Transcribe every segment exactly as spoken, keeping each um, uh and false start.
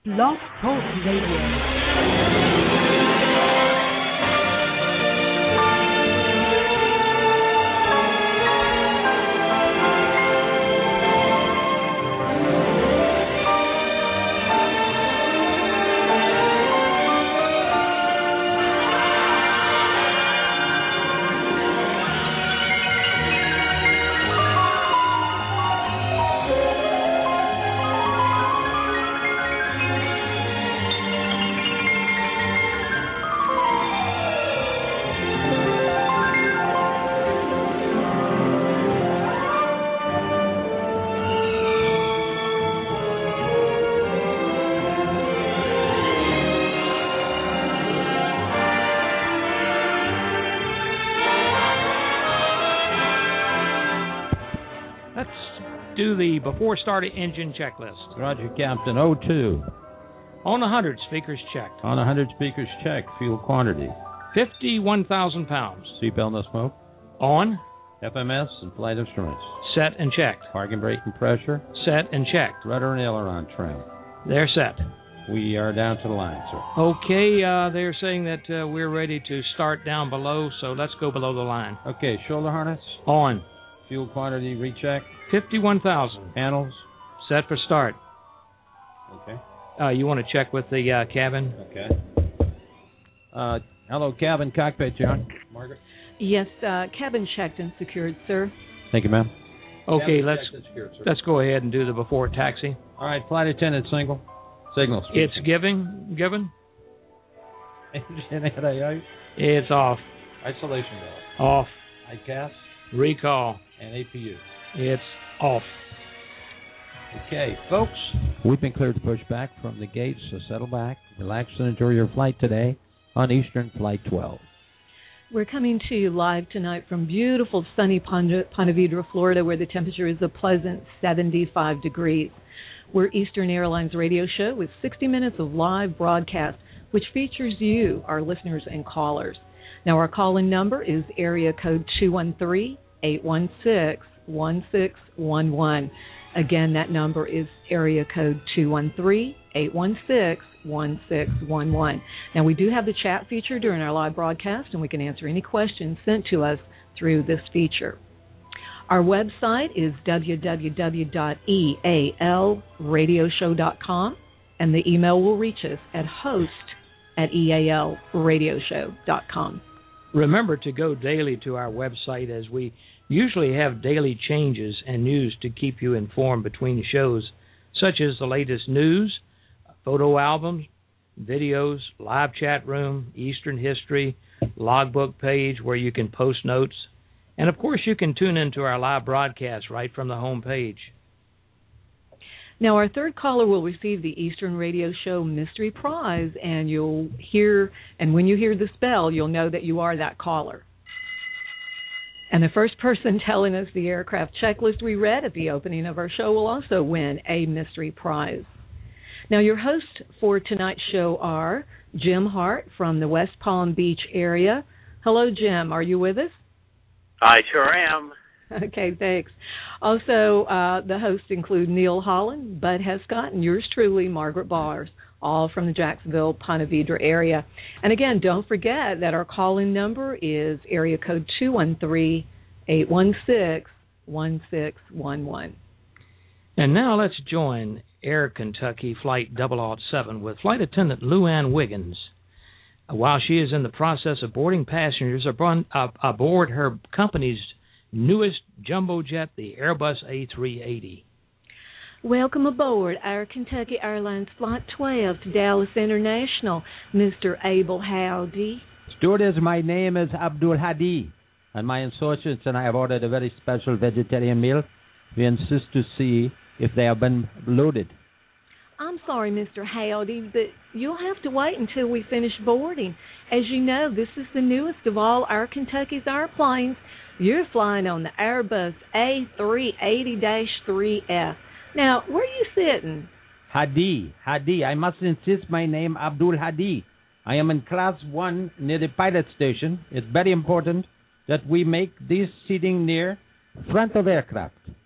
Blog Talk Radio. The before starter engine checklist. Roger, Captain. oh two. On one hundred, speakers checked. On one hundred, speakers checked. Fuel quantity. fifty-one thousand pounds. Seatbelt, no smoke. On. F M S and flight instruments. Set and checked. Parking brake and pressure. Set and checked. Rudder and aileron trim. They're set. We are down to the line, sir. Okay, uh, they're saying that uh, we're ready to start down below, so let's go below the line. Okay, shoulder harness. On. Fuel quantity recheck. fifty-one thousand. Panels. Set for start. Okay. Uh, you want to check with the uh, cabin? Okay. Uh, hello, cabin, cockpit, John. Margaret? Yes, uh, cabin checked and secured, sir. Thank you, ma'am. Okay, cabin let's secured, let's go ahead and do the before taxi. All right, flight attendant single. Signal. It's giving, given. Engine out. It's off. Isolation valve. Off. I C A S. Recall. And A P U. It's off. Okay, folks, we've been cleared to push back from the gates, so settle back, relax, and enjoy your flight today on Eastern Flight twelve. We're coming to you live tonight from beautiful sunny Ponte Vedra, Florida, where the temperature is a pleasant seventy-five degrees. We're Eastern Airlines radio show with sixty minutes of live broadcast, which features you, our listeners and callers. Now, our call-in number is area code two one three, eight one six, one six one one. Again, that number is area code two one three, eight one six, one six one one. Now, we do have the chat feature during our live broadcast, and we can answer any questions sent to us through this feature. Our website is w w w dot e a l radio show dot com, and the email will reach us at host at e a l radio show dot com. Remember to go daily to our website, as we usually have daily changes and news to keep you informed between shows, such as the latest news, photo albums, videos, live chat room, Eastern history, logbook page where you can post notes, and of course you can tune into our live broadcast right from the home page. Now, our third caller will receive the Eastern Radio Show Mystery Prize, and you'll hear, and when you hear this bell, you'll know that you are that caller. And the first person telling us the aircraft checklist we read at the opening of our show will also win a mystery prize. Now, your hosts for tonight's show are Jim Hart from the West Palm Beach area. Hello, Jim. Are you with us? I sure am. Okay, thanks. Also, uh, the hosts include Neil Holland, Bud Hescott, and yours truly, Margaret Bars, all from the Jacksonville, Ponte Vedra area. And again, don't forget that our call-in number is area code two one three, eight one six, one six one one. And now let's join Air Kentucky Flight double oh seven with Flight Attendant Lou Ann Wiggins. While she is in the process of boarding passengers aboard her company's newest jumbo jet, the Airbus A three eighty. Welcome aboard Air Kentucky Airlines Flight twelve to Dallas International, Mister Abel Howdy. Stewardess, my name is Abdul Hadi, and my associates and I have ordered a very special vegetarian meal. We insist to see if they have been loaded. I'm sorry, Mister Howdy, but you'll have to wait until we finish boarding. As you know, this is the newest of all Air Kentucky's airplanes. You're flying on the Airbus A three eighty dash three F. Now, where are you sitting? Hadi, Hadi. I must insist my name, Abdul Hadi. I am in class one near the pilot station. It's very important that we make this seating near front of aircraft.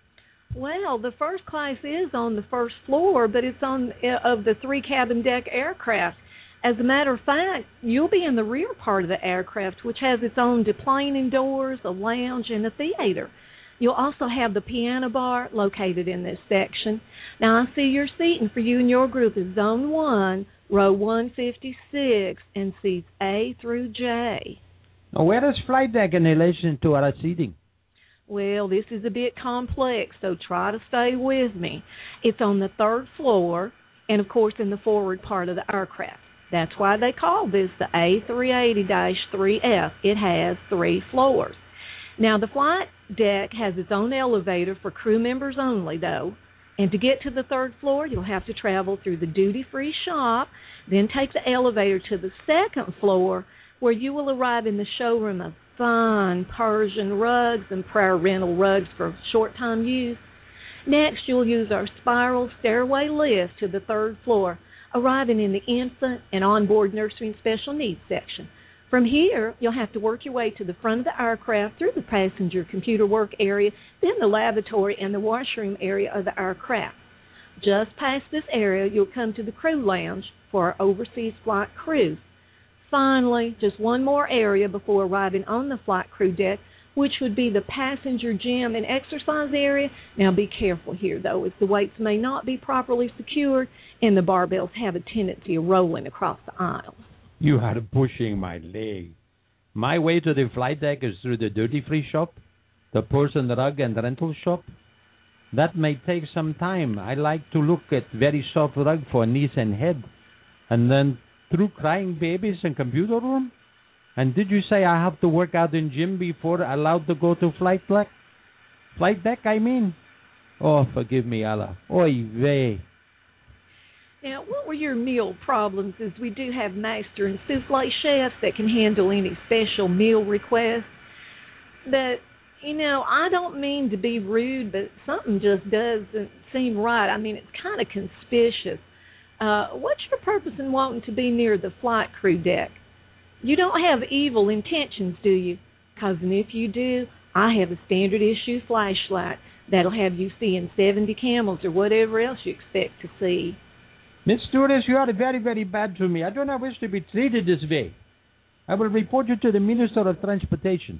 Well, the first class is on the first floor, but it's on uh, of the three cabin deck aircraft. As a matter of fact, you'll be in the rear part of the aircraft, which has its own deplaning doors, a lounge, and a theater. You'll also have the piano bar located in this section. Now, I see your seating for you and your group is Zone one, Row one fifty-six, and seats A through J. Now, where is flight deck in relation to our seating? Well, this is a bit complex, so try to stay with me. It's on the third floor and, of course, in the forward part of the aircraft. That's why they call this the A three eighty dash three F. It has three floors. Now, the flight deck has its own elevator for crew members only, though. And to get to the third floor, you'll have to travel through the duty-free shop, then take the elevator to the second floor, where you will arrive in the showroom of fine Persian rugs and prayer rental rugs for short-time use. Next, you'll use our spiral stairway lift to the third floor, arriving in the infant and onboard nursery and special needs section. From here, you'll have to work your way to the front of the aircraft through the passenger computer work area, then the lavatory and the washroom area of the aircraft. Just past this area, you'll come to the crew lounge for our overseas flight crew. Finally, just one more area before arriving on the flight crew deck, which would be the passenger gym and exercise area. Now, be careful here, though, as the weights may not be properly secured and the barbells have a tendency of rolling across the aisles. You are pushing my leg. My way to the flight deck is through the duty-free shop, the Persian rug and rental shop. That may take some time. I like to look at very soft rug for knees and head. And then through crying babies and computer room? And did you say I have to work out in gym before allowed to go to flight deck? Flight deck, I mean? Oh, forgive me, Allah. Oy vey. Now, what were your meal problems? As we do have master and souffle chefs that can handle any special meal requests. But, you know, I don't mean to be rude, but something just doesn't seem right. I mean, it's kind of conspicuous. Uh, what's your purpose in wanting to be near the flight crew deck? You don't have evil intentions, do you? Because if you do, I have a standard issue flashlight that'll have you seeing seventy camels or whatever else you expect to see. Miss Stewardess, you are very, very bad to me. I do not wish to be treated this way. I will report you to the Minister of Transportation.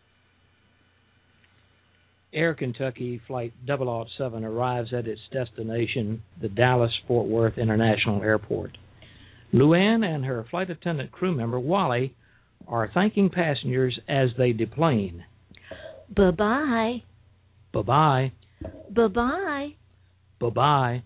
Air Kentucky Flight double oh seven arrives at its destination, the Dallas-Fort Worth International Airport. Luann and her flight attendant crew member, Wally, are thanking passengers as they deplane. Bye-bye. Bye-bye. Bye-bye. Bye-bye.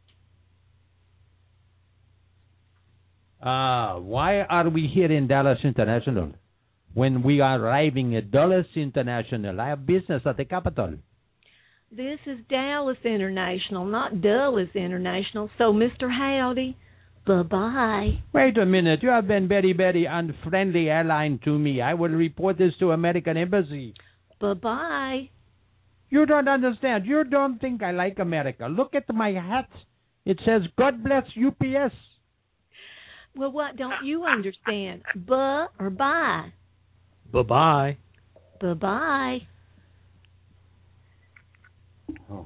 Ah, uh, why are we here in Dallas International when we are arriving at Dallas International? I have business at the Capitol. This is Dallas International, not Dulles International. So, Mister Howdy, bye-bye. Wait a minute. You have been very, very unfriendly airline to me. I will report this to American Embassy. Bye-bye. You don't understand. You don't think I like America. Look at my hat. It says, God bless U P S. Well, what don't you understand? Buh or bye? Bye-bye. Bye-bye. Oh.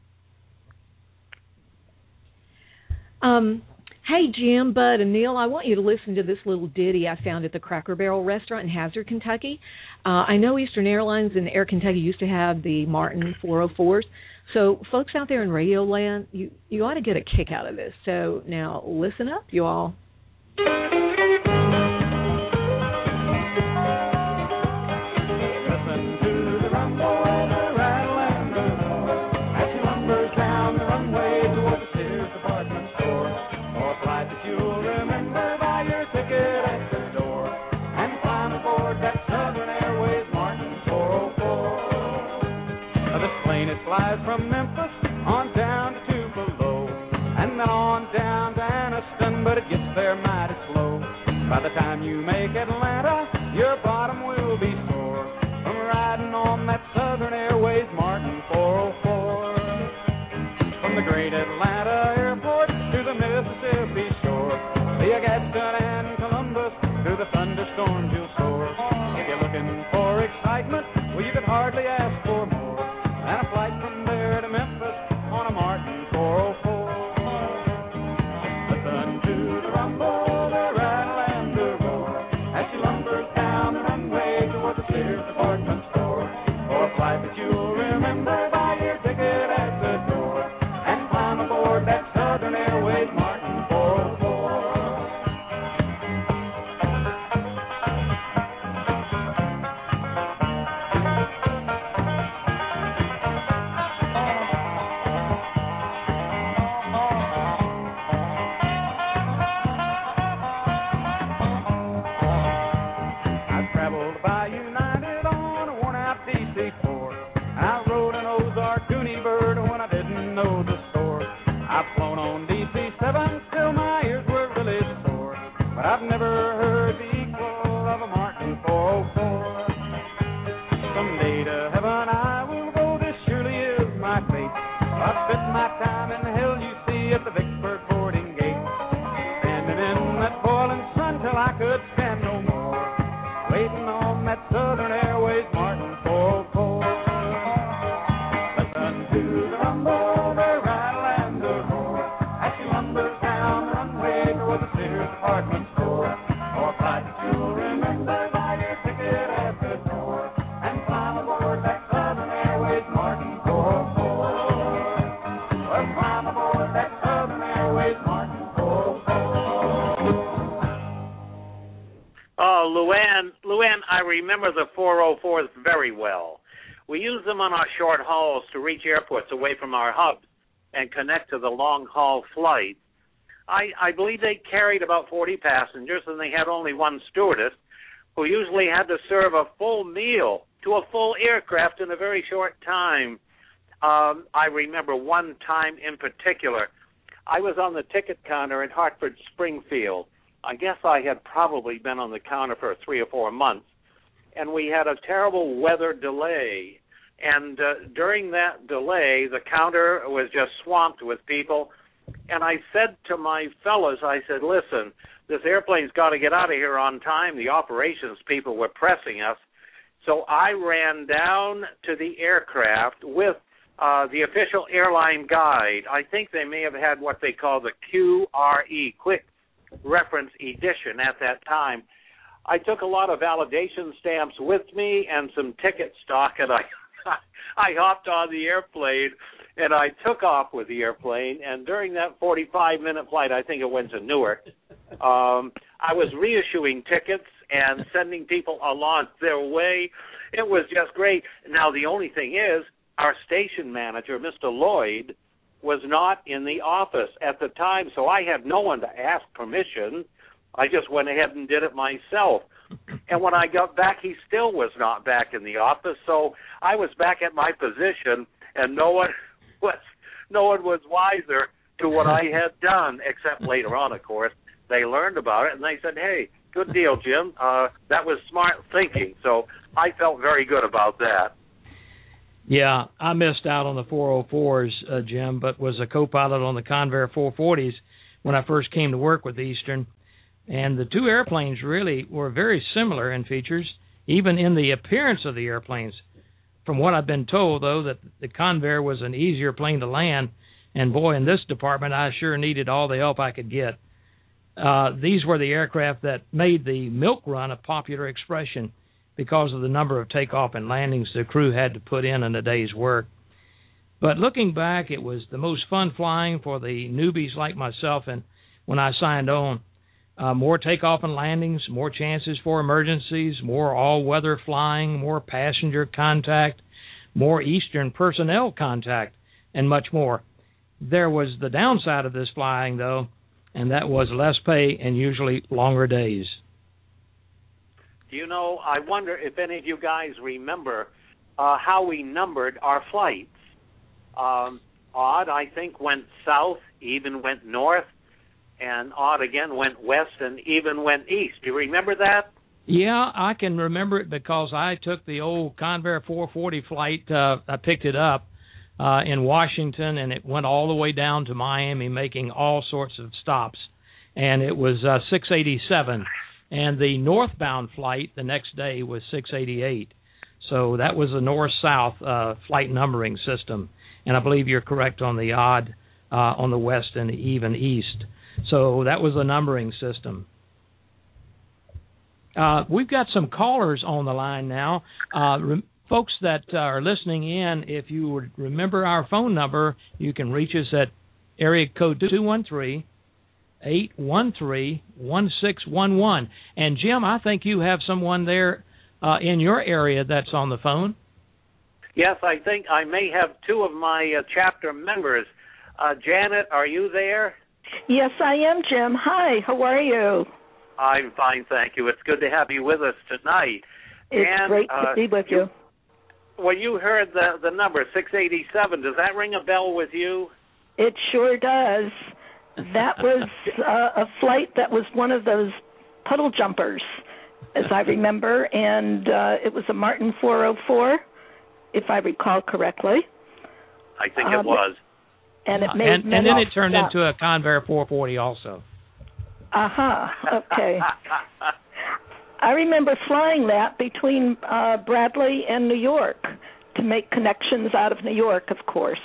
Um, hey, Jim, Bud, and Neil, I want you to listen to this little ditty I found at the Cracker Barrel restaurant in Hazard, Kentucky. Uh, I know Eastern Airlines and Air Kentucky used to have the Martin four oh fours. So, folks out there in Radio Land, you, you ought to get a kick out of this. So, now, listen up, you all. Flies from Memphis on down to Tupelo, and then on down to Anniston, but it gets there mighty slow. By the time you make Atlanta, your bottom will be sore from riding on that Southern Airways Martin four oh four. From the great Atlanta airport to the Mississippi shore, via Gadsden and Columbus, through the thunderstorms you'll soar. If you're looking for excitement, well, you could hardly ask for more. And a flight from there to Memphis my ears were really sore, but I've never heard the equal of a Martin four oh four. Someday to heaven I will go, this surely is my fate. I've spent my time in hell, you see, at the Vicksburg boarding gate, standing in that boiling sun till I could stand no more, waiting on that Southern Airways Martin four oh four. Listen to the rumble, the rattle, and the roar as she lumbers down the runway toward the Sears department store. Or flight you'll remember by your ticket at the door and climb aboard that Southern Airways Martin four oh four. Or climb aboard that Southern Airways Martin four oh four. Oh, Luann, Luann, I remember the four oh fours very well. We used them on our short hauls to reach airports away from our hubs and connect to the long-haul flights. I, I believe they carried about forty passengers, and they had only one stewardess who usually had to serve a full meal to a full aircraft in a very short time. Um, I remember one time in particular. I was on the ticket counter in Hartford Springfield. I guess I had probably been on the counter for three or four months, and we had a terrible weather delay. And uh, during that delay, the counter was just swamped with people. And I said to my fellows, I said, listen, this airplane's got to get out of here on time. The operations people were pressing us. So I ran down to the aircraft with uh, the official airline guide. I think they may have had what they call the Q R E, Quick Reference Edition, at that time. I took a lot of validation stamps with me and some ticket stock, and I I hopped on the airplane, and I took off with the airplane. And during that forty-five minute flight, I think it went to Newark, um, I was reissuing tickets and sending people along their way. It was just great. Now, the only thing is, our station manager, Mister Lloyd, was not in the office at the time, so I had no one to ask permission. I just went ahead and did it myself. And when I got back, he still was not back in the office, so I was back at my position, and no one was no one was wiser to what I had done, except later on, of course. They learned about it, and they said, hey, good deal, Jim. Uh, that was smart thinking, so I felt very good about that. Yeah, I missed out on the four oh fours, uh, Jim, but was a co-pilot on the Convair four forties when I first came to work with Eastern. And the two airplanes really were very similar in features, even in the appearance of the airplanes. From what I've been told, though, that the Convair was an easier plane to land, and boy, in this department, I sure needed all the help I could get. Uh, these were the aircraft that made the milk run a popular expression because of the number of takeoff and landings the crew had to put in in a day's work. But looking back, it was the most fun flying for the newbies like myself, and when I signed on, Uh, more takeoff and landings, more chances for emergencies, more all-weather flying, more passenger contact, more Eastern personnel contact, and much more. There was the downside of this flying, though, and that was less pay and usually longer days. Do you know, I wonder if any of you guys remember uh, how we numbered our flights. Um, Odd, I think, went south, even went north, and Odd again went west and even went east. Do you remember that? Yeah, I can remember it because I took the old Convair four forty flight. Uh, I picked it up uh, in Washington, and it went all the way down to Miami, making all sorts of stops. And it was uh, six eighty-seven. And the northbound flight the next day was six eighty-eight. So that was a north-south uh, flight numbering system. And I believe you're correct on the odd uh, on the west and the even east. So that was a numbering system. Uh, we've got some callers on the line now. Uh, re- folks that uh, are listening in, if you would remember our phone number, you can reach us at area code two one three, eight one three, one six one one. And, Jim, I think you have someone there uh, in your area that's on the phone. Yes, I think I may have two of my uh, chapter members. Uh, Janet, are you there? Yes, I am, Jim. Hi, how are you? I'm fine, thank you. It's good to have you with us tonight. It's and, great to uh, be with you. Well, you heard the, the number, six eighty-seven. Does that ring a bell with you? It sure does. That was uh, a flight that was one of those puddle jumpers, as I remember, and uh, it was a Martin four oh four, if I recall correctly. I think um, it was. And it made and, and then it turned stop. into a Convair four forty also. Uh-huh, okay. I remember flying that between uh, Bradley and New York to make connections out of New York, of course.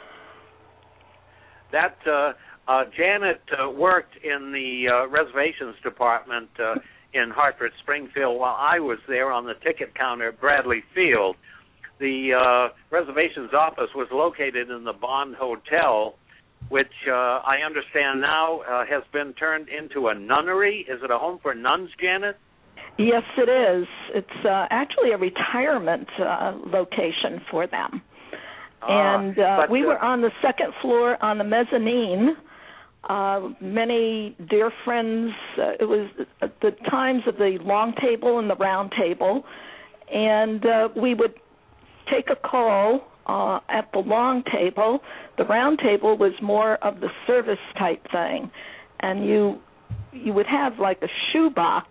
That uh, uh, Janet uh, worked in the uh, reservations department uh, in Hartford, Springfield, while I was there on the ticket counter at Bradley Field. The uh, reservations office was located in the Bond Hotel, which uh, I understand now uh, has been turned into a nunnery. Is it a home for nuns, Janet? Yes, it is. It's uh, actually a retirement uh, location for them. Ah, and uh, but, we uh, were on the second floor on the mezzanine. Uh, many dear friends, uh, it was at the times of the long table and the round table, and uh, we would take a call uh, at the long table. The round table was more of the service type thing, and you you would have like a shoebox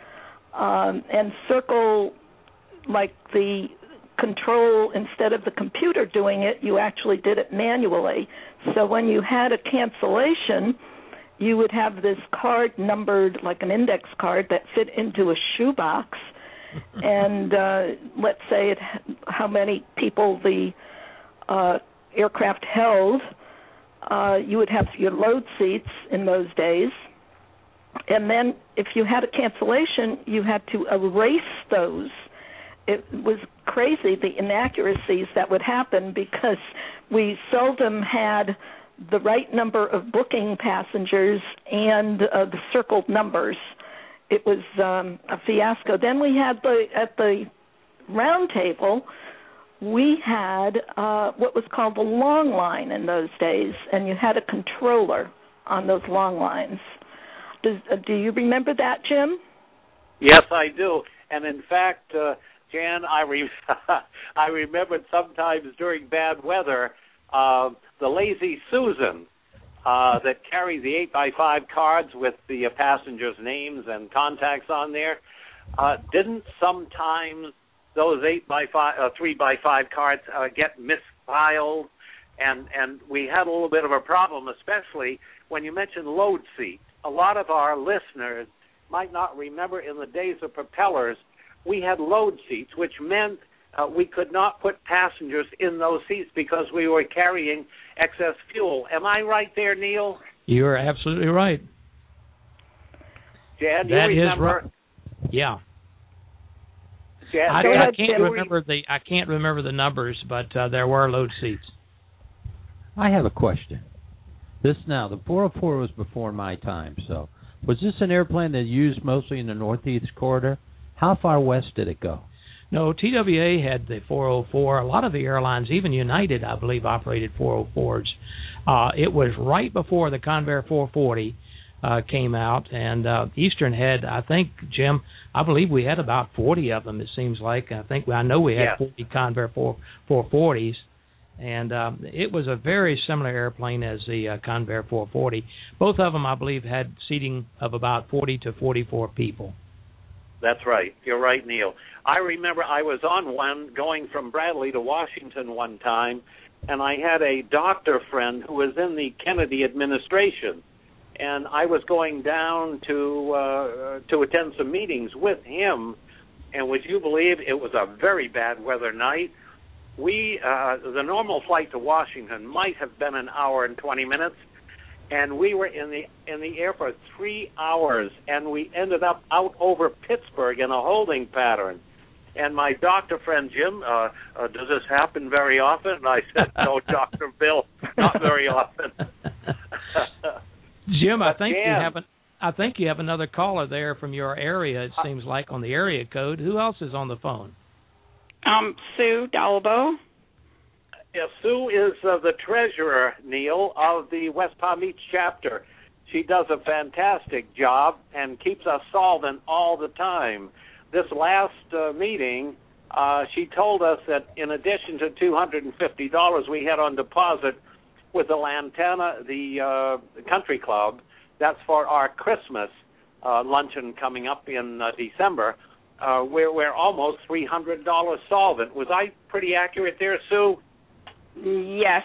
um, and circle like the control. Instead of the computer doing it, you actually did it manually. So when you had a cancellation, you would have this card numbered like an index card that fit into a shoebox, and uh, let's say it, how many people the uh, aircraft held. Uh, you would have your load seats in those days, and then if you had a cancellation, you had to erase those. It was crazy, the inaccuracies that would happen, because we seldom had the right number of booking passengers and uh, the circled numbers. It was um, a fiasco. Then we had the at the round table, we had uh, what was called the long line in those days, and you had a controller on those long lines. Does, uh, do you remember that, Jim? Yes, I do. And in fact, uh, Jan, I re- I remembered sometimes during bad weather, uh, the Lazy Susan uh, that carried the eight by five cards with the uh, passengers' names and contacts on there. Uh, didn't sometimes those eight by five, uh, three by five cards uh, get misfiled? And and we had a little bit of a problem, especially when you mentioned load seats. A lot of our listeners might not remember in the days of propellers, we had load seats, which meant uh, we could not put passengers in those seats because we were carrying excess fuel. Am I right there, Neil? You're absolutely right. Jan, That you is remember? right. Yeah. Jan, I, Jan, I can't Jan, remember the I can't remember the numbers, but uh, there were load seats. I have a question. This now, the four oh four was before my time, so was this an airplane that used mostly in the Northeast corridor? How far west did it go? No, T W A had the four oh four. A lot of the airlines, even United, I believe, operated four oh fours. Uh, it was right before the Convair four forty uh, came out, and uh, Eastern had, I think, Jim, I believe we had about forty of them, it seems like. I think I know we had yes. forty Convair four forties. And um, it was a very similar airplane as the uh, Convair four forty. Both of them, I believe, had seating of about forty to forty-four people. That's right. You're right, Neil. I remember I was on one going from Bradley to Washington one time, and I had a doctor friend who was in the Kennedy administration, and I was going down to uh, to attend some meetings with him, and would you believe it was a very bad weather night? We uh, the normal flight to Washington might have been an hour and twenty minutes, and we were in the in the air for three hours, and we ended up out over Pittsburgh in a holding pattern. And my doctor friend Jim, uh, uh, does this happen very often? And I said, no, Doctor Bill, not very often. Jim, I think Jan, you have an, I think you have another caller there from your area. It seems like on the area code. Who else is on the phone? Um, Sue Dalbo. Yeah, Sue is uh, the treasurer, Neil, of the West Palm Beach chapter. She does a fantastic job and keeps us solvent all the time. This last uh, meeting, uh, she told us that in addition to two hundred fifty dollars we had on deposit, with the Lantana, the uh, country club. That's for our Christmas uh, luncheon coming up in uh, December. Uh, we're, we're almost three hundred dollars solvent. Was I pretty accurate there, Sue? Yes.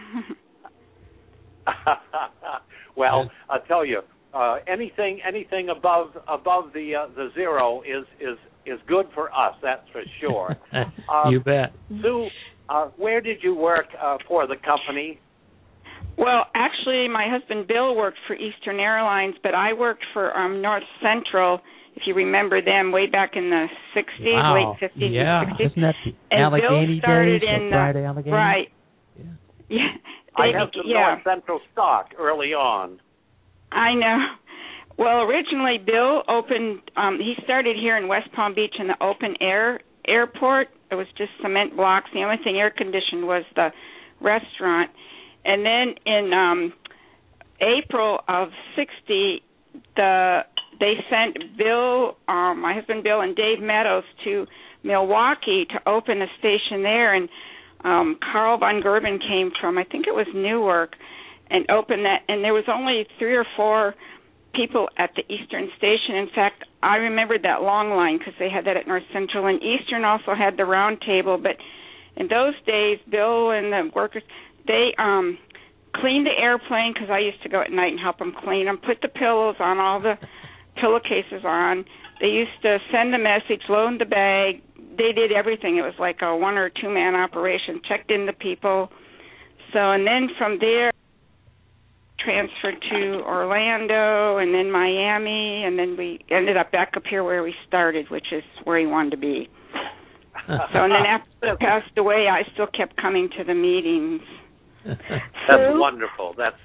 Well, I'll tell you, uh, anything anything above above the uh, the zero is is is good for us. That's for sure. Um, you bet. Sue, uh, where did you work uh, for the company? Well, actually, my husband Bill worked for Eastern Airlines, but I worked for um, North Central. If you remember them, way back in the sixties, wow. late fifties, yeah. and sixties. Isn't that the and Allegheny Bill started days? in Friday the, Allegheny? Right. Yeah. Yeah. I They have be- some yeah. North Central stock early on. I know. Well, originally Bill opened. Um, he started here in West Palm Beach in the open air airport. It was just cement blocks. The only thing air conditioned was the restaurant. And then in um, April of sixty, the they sent Bill, um, my husband Bill, and Dave Meadows to Milwaukee to open a station there. And um, Carl Von Gerben came from, I think it was Newark, and opened that. And there was only three or four people at the Eastern station. In fact, I remembered that long line because they had that at North Central. And Eastern also had the round table. But in those days, Bill and the workers, they um, cleaned the airplane because I used to go at night and help them clean them, put the pillows on, all the pillowcases on. They used to send the message, load the bag. They did everything. It was like a one or two man operation, checked in the people. So, and then from there, transferred to Orlando and then Miami, and then we ended up back up here where we started, which is where he wanted to be. So, and then after he passed away, I still kept coming to the meetings. That's Sue? wonderful. That's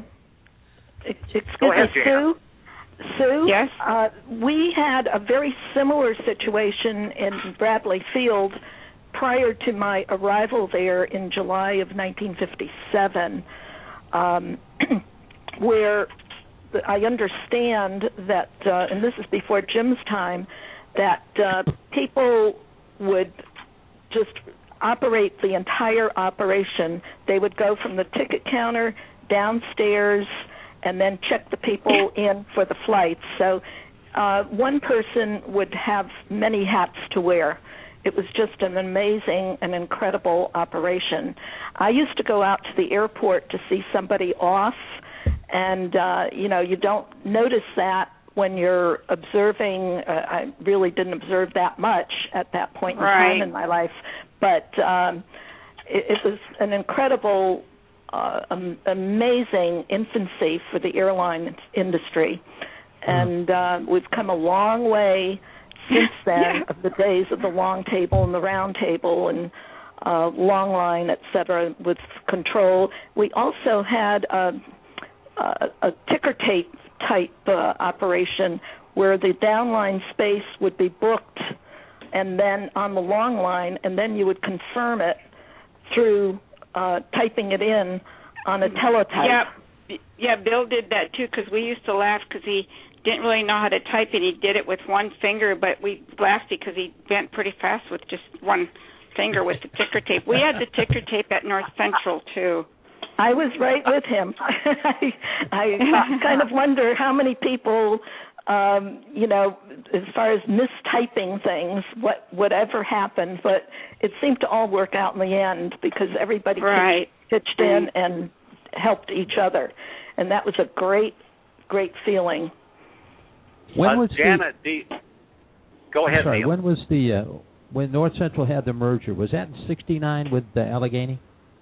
Excuse Go ahead, me, Jan. Sue. Sue, Yes? uh, we had a very similar situation in Bradley Field prior to my arrival there in July of nineteen fifty-seven, um, where the, I understand that, uh, and this is before Jim's time, that uh, people would just operate the entire operation. They would go from the ticket counter downstairs and then check the people in for the flights. So uh, one person would have many hats to wear. It was just an amazing and incredible operation. I used to go out to the airport to see somebody off, and, uh, you know, you don't notice that when you're observing. Uh, I really didn't observe that much at that point in Right. time in my life, but um, it, it was an incredible Uh, um, amazing infancy for the airline industry, and uh, we've come a long way since then Yeah. of the days of the long table and the round table and uh, long line, et cetera, with control. We also had a, a, a ticker tape type uh, operation where the downline space would be booked and then on the long line, and then you would confirm it through Uh, typing it in on a teletype. Yeah, yeah. Bill did that too because we used to laugh because he didn't really know how to type it. He did it with one finger, but we laughed because he went pretty fast with just one finger with the ticker tape. We had the ticker tape at North Central too. I was right with him. I, I kind of wonder how many people, um, you know, as far as mistyping things, what whatever happened, but it seemed to all work out in the end because everybody Right. pitched in and helped each other, and that was a great, great feeling. When uh, was Janet, the, the, go ahead, sorry, Neil. when was the uh, when North Central had the merger? Was that in sixty-nine with the Allegheny?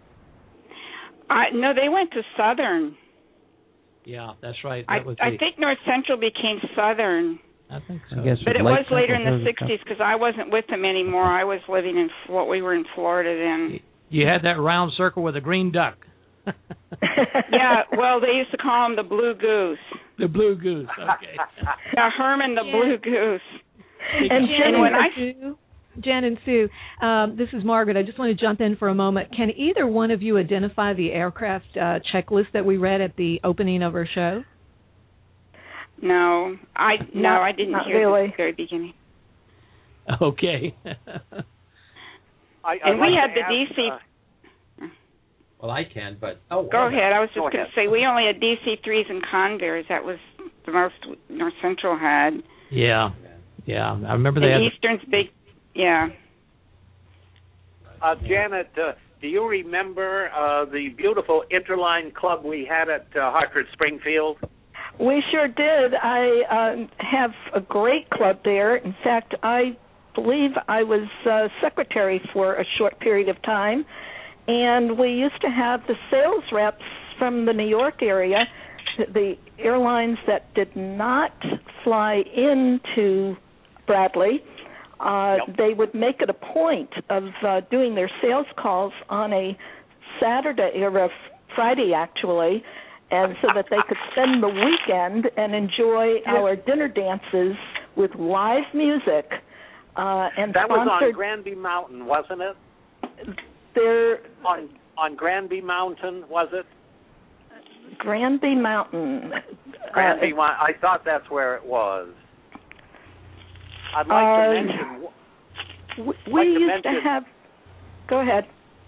I, no, they went to Southern. Yeah, that's right. I, That was I the, think North Central became Southern. I think so. I guess But it Lake was later in Central the does it. sixties because I wasn't with them anymore. I was living in what we were in Florida then. You had that round circle with a green duck. Yeah, well, they used to call him the Blue Goose. The blue goose. Okay. Now Herman the Yeah. Blue Goose. And Jan Jen, and when and I Sue, Jan and Sue, um, this is Margaret. I just want to jump in for a moment. Can either one of you identify the aircraft uh, checklist that we read at the opening of our show? No, I no, Not- I didn't not hear really. the very beginning. Okay. I, I'd And we like had to the ask, D C. uh, Well, I can, but oh. Go ahead. I was just Go going ahead. to say we only had D C threes and Convaires. That was the most North Central had. Yeah, yeah. I remember they and had. Eastern's big, yeah. Uh, Janet, uh, do you remember uh, the beautiful Interline Club we had at uh, Hartford Springfield? We sure did. I uh, have a great club there. In fact, I believe I was uh, secretary for a short period of time, and we used to have the sales reps from the New York area, the airlines that did not fly into Bradley. Uh, Yep. They would make it a point of uh, doing their sales calls on a Saturday or a Friday, actually, and so that they could spend the weekend and enjoy our dinner dances with live music. Uh, and That was on sponsored Granby Mountain, wasn't it? their On on Granby Mountain, was it? Granby Mountain. Granby, Uh, Mount- I thought that's where it was. I'd like Uh, to mention. we we like to used to mention- have. Go ahead.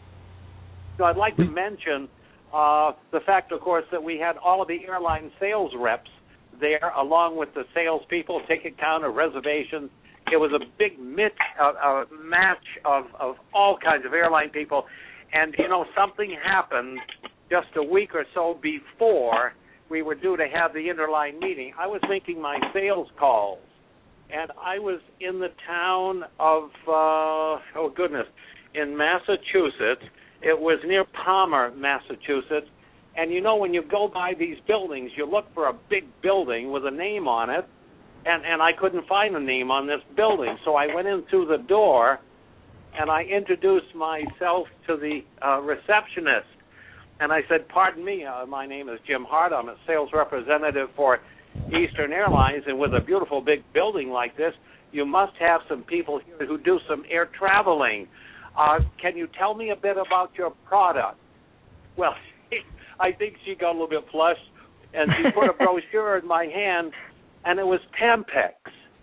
So I'd like to mention uh, the fact, of course, that we had all of the airline sales reps there, along with the salespeople, ticket counter, reservations. It was a big mit, a, a match of, of all kinds of airline people. And, you know, something happened just a week or so before we were due to have the interline meeting. I was making my sales calls, and I was in the town of, uh, oh, goodness, in Massachusetts. It was near Palmer, Massachusetts. And, you know, when you go by these buildings, you look for a big building with a name on it, and, and I couldn't find a name on this building. So I went in through the door, and I introduced myself to the uh, receptionist. And I said, pardon me, uh, my name is Jim Hart. I'm a sales representative for Eastern Airlines, and with a beautiful big building like this, you must have some people here who do some air traveling. Uh, can you tell me a bit about your product? Well, I think she got a little bit flushed, and she put a brochure in my hand, and it was Tampex,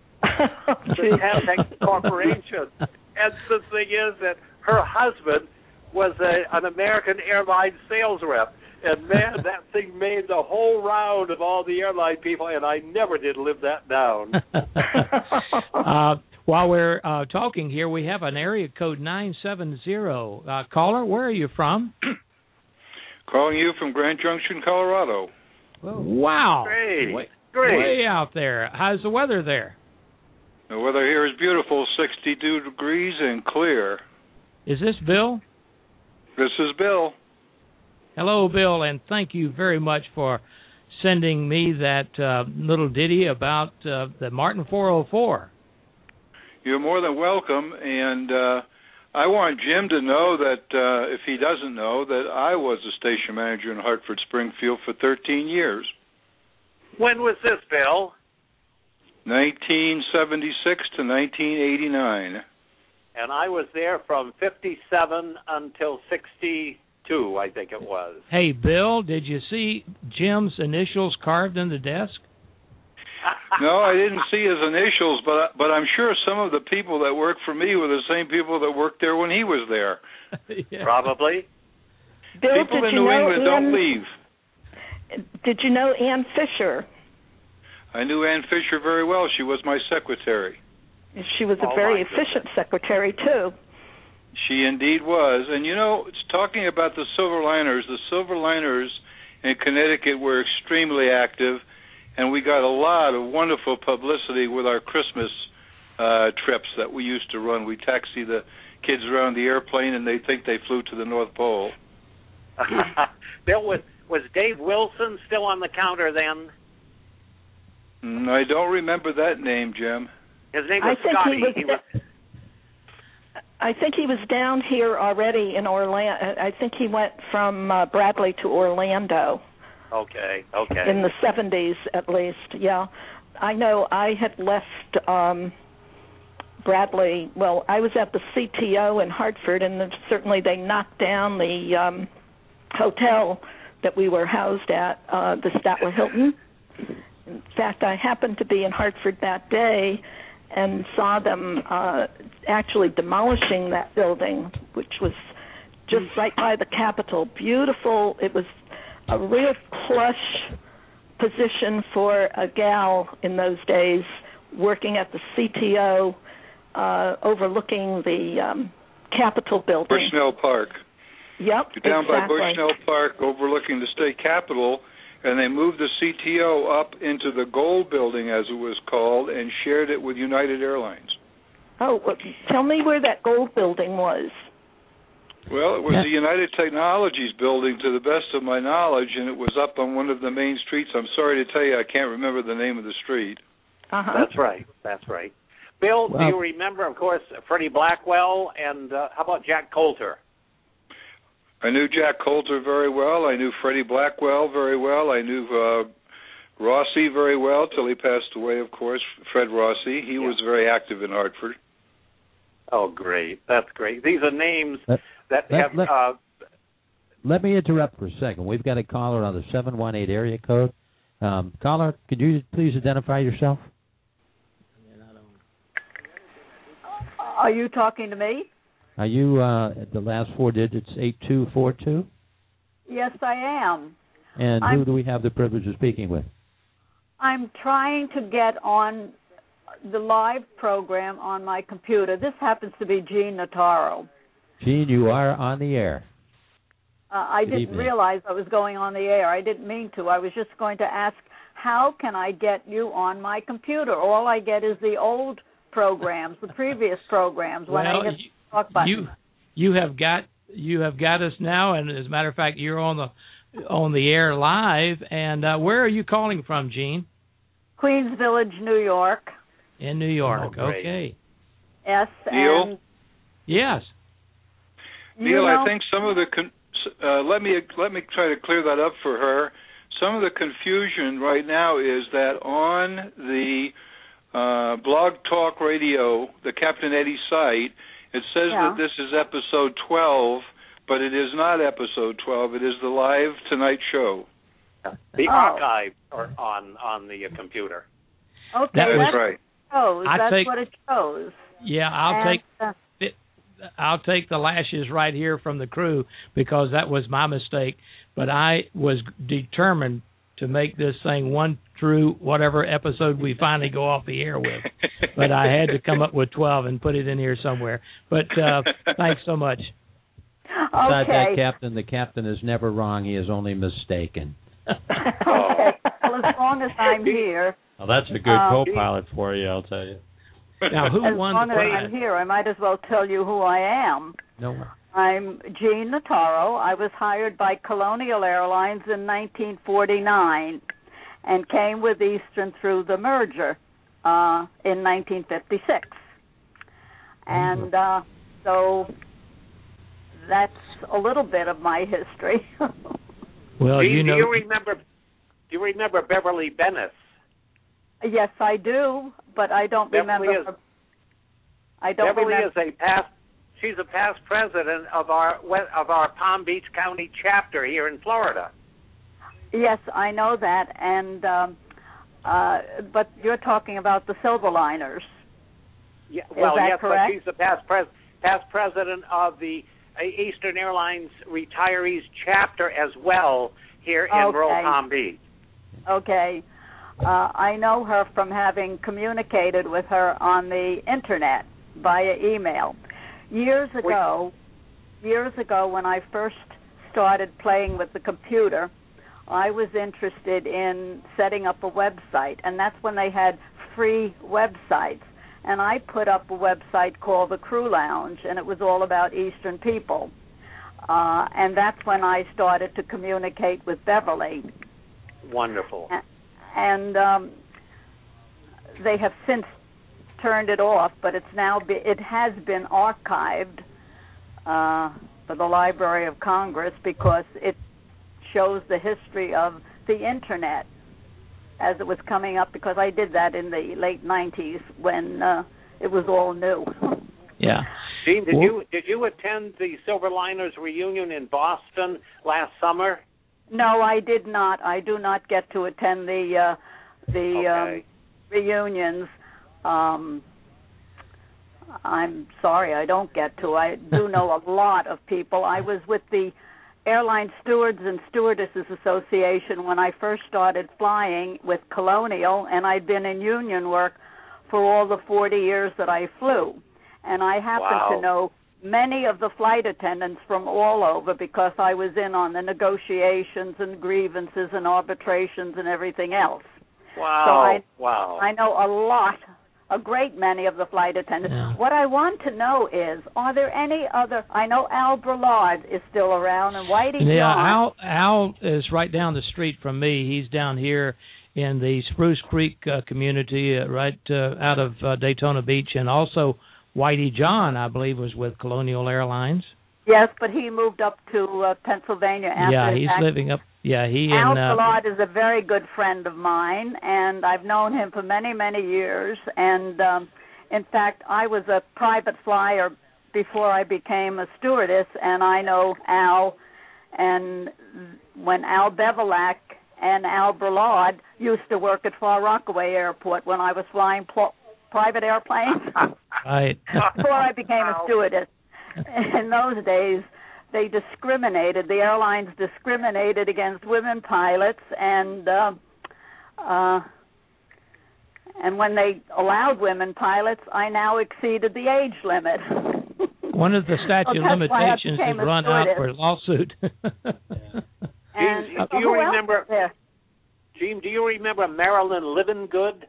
the Tampex Corporation. And the thing is that her husband was a, an American Airlines sales rep. And, man, that thing made the whole round of all the airline people, and I never did live that down. uh, while we're uh, talking here, we have an area code nine seven zero. Uh, caller, where are you from? Calling you from Grand Junction, Colorado. Whoa. Wow. Great. Way, Great. way out there. How's the weather there? The weather here is beautiful, sixty-two degrees and clear. Is this Bill? This is Bill. Hello, Bill, and thank you very much for sending me that uh, little ditty about uh, the Martin four oh four. You're more than welcome, and uh, I want Jim to know that, uh, if he doesn't know, that I was a station manager in Hartford Springfield for thirteen years. When was this, Bill? nineteen seventy-six to nineteen eighty-nine. And I was there from fifty-seven until sixty-two, I think it was. Hey, Bill, did you see Jim's initials carved in the desk? No, I didn't see his initials, but but I'm sure some of the people that worked for me were the same people that worked there when he was there. Yeah. Probably. Bill, People did in you New know England don't Ann, leave. Did you know Ann Fisher? I knew Ann Fisher very well. She was my secretary. She was a Oh, very my efficient goodness. secretary, too. She indeed was. And, you know, it's talking about the Silver Liners, the Silver Liners in Connecticut were extremely active, and we got a lot of wonderful publicity with our Christmas uh, trips that we used to run. We taxi the kids around the airplane, and they think they flew to the North Pole. Bill, was, was Dave Wilson still on the counter then? Mm, I don't remember that name, Jim. His name I was think Scotty. he was, He was I think he was down here already in Orlando. I think he went from uh, Bradley to Orlando okay, okay. in the seventies, at least. Yeah, I know. I had left um, Bradley. Well, I was at the C T O in Hartford, and then certainly they knocked down the um, hotel that we were housed at, uh, the Statler Hilton. In fact, I happened to be in Hartford that day and saw them uh, actually demolishing that building, which was just right by the Capitol. Beautiful. It was a real plush position for a gal in those days, working at the C T O, uh, overlooking the um, Capitol building. Bushnell Park. Yep, You're down exactly. by Bushnell Park, overlooking the state capitol, and they moved the C T O up into the Gold Building, as it was called, and shared it with United Airlines. Oh, well, tell me where that Gold Building was. Well, it was the United Technologies building, to the best of my knowledge, and it was up on one of the main streets. I'm sorry to tell you, I can't remember the name of the street. Uh-huh. That's right. That's right. Bill, Well, do you remember, of course, Freddie Blackwell, and uh, how about Jack Coulter? I knew Jack Coulter very well. I knew Freddie Blackwell very well. I knew uh, Rossi very well till he passed away, of course, Fred Rossi. He Yeah. was very active in Hartford. Oh, great. That's great. These are names Let- that let- have... let- uh, Let me interrupt for a second. We've got a caller on the seven one eight area code. Um, caller, could you please identify yourself? Are you talking to me? Are you uh, at the last four digits, eight two four two? Yes, I am. And I'm- who do we have the privilege of speaking with? I'm trying to get on the live program on my computer. This happens to be Jean Notaro. Gene, you are on the air. Uh, I Good didn't evening. realize I was going on the air. I didn't mean to. I was just going to ask, how can I get you on my computer? All I get is the old programs, the previous programs. When Well, I hit you- the talk button. You you have got you have got us now, and as a matter of fact, you're on the on the air live. And uh, where are you calling from, Gene? Queens Village, New York. In New York. Oh, great. Okay. Yes, Neil? and Yes. you Neil, know, I think some of the con- uh, let me let me try to clear that up for her. Some of the confusion right now is that on the uh, Blog Talk Radio, the Captain Eddie site, it says Yeah. that this is episode twelve, but it is not episode twelve. It is the live Tonight Show. The Oh. archive are on, on the uh, computer. okay, That That's that's right. shows. I That's think- what it shows. Yeah, I'll And, take uh, I'll take the lashes right here from the crew because that was my mistake. But I was determined to make this thing one true whatever episode we finally go off the air with. But I had to come up with twelve and put it in here somewhere. But uh, thanks so much. Besides okay. that, Captain, the captain is never wrong. He is only mistaken. Okay. Well, as long as I'm here, Well, that's a good Um, co-pilot for you, I'll tell you. Now, who as won long the as prize? I'm here, I might as well tell you who I am. No. I'm Jean Notaro. I was hired by Colonial Airlines in nineteen forty-nine and came with Eastern through the merger uh, in nineteen fifty-six. And uh, so that's a little bit of my history. Well, do, you you, know, do you remember? Do you remember Beverly Bennis? Yes, I do, but I don't Beverly remember. is- her- I don't Beverly remember. is a past. She's a past president of our of our Palm Beach County chapter here in Florida. Yes, I know that, and um, uh, but you're talking about the Silverliners. Yeah, Is well, that yes, correct? but she's the past pres past president of the uh, Eastern Airlines Retirees chapter as well here in Okay. rural Palm Beach. Okay. Uh, I know her from having communicated with her on the internet via email. Years ago, years ago when I first started playing with the computer, I was interested in setting up a website, and that's when they had free websites. And I put up a website called the Crew Lounge, and it was all about Eastern people. Uh, and that's when I started to communicate with Beverly. Wonderful. And um, they have since turned it off, but it's now be, it has been archived uh, for the Library of Congress because it shows the history of the Internet as it was coming up, because I did that in the late nineties when uh, it was all new. yeah. Gene, did Well- you did you attend the Silverliners reunion in Boston last summer? No, I did not. I do not get to attend the uh, the Okay. um, reunions. Um, I'm sorry I don't get to. I do know a lot of people. I was with the Airline Stewards and Stewardesses Association when I first started flying with Colonial, and I'd been in union work for all the forty years that I flew. And I happen Wow. to know many of the flight attendants from all over because I was in on the negotiations and grievances and arbitrations and everything else. Wow. So I, wow. I know a lot, a great many of the flight attendants. Yeah. What I want to know is, are there any other, I know Al Brillard is still around and Whitey Yeah, John. Al, Al is right down the street from me. He's down here in the Spruce Creek uh, community, uh, right uh, out of uh, Daytona Beach, and also Whitey John, I believe, was with Colonial Airlines. Yes, but he moved up to uh, Pennsylvania after Yeah, his he's accident. living up. Yeah, he Al and uh, Brillard is a very good friend of mine, and I've known him for many, many years. And um, in fact, I was a private flyer before I became a stewardess, and I know Al. And when Al Bevelak and Al Brillard used to work at Far Rockaway Airport when I was flying pl- private airplanes right. before I became a stewardess. In those days, they discriminated, the airlines discriminated against women pilots, and uh, uh, and when they allowed women pilots, I now exceeded the age limit. One of the statute Well, of that's why I limitations became has a run out stewardess. for a lawsuit. And Gene, do so you who else remember? is there? Gene, do you remember Marilyn Livengood?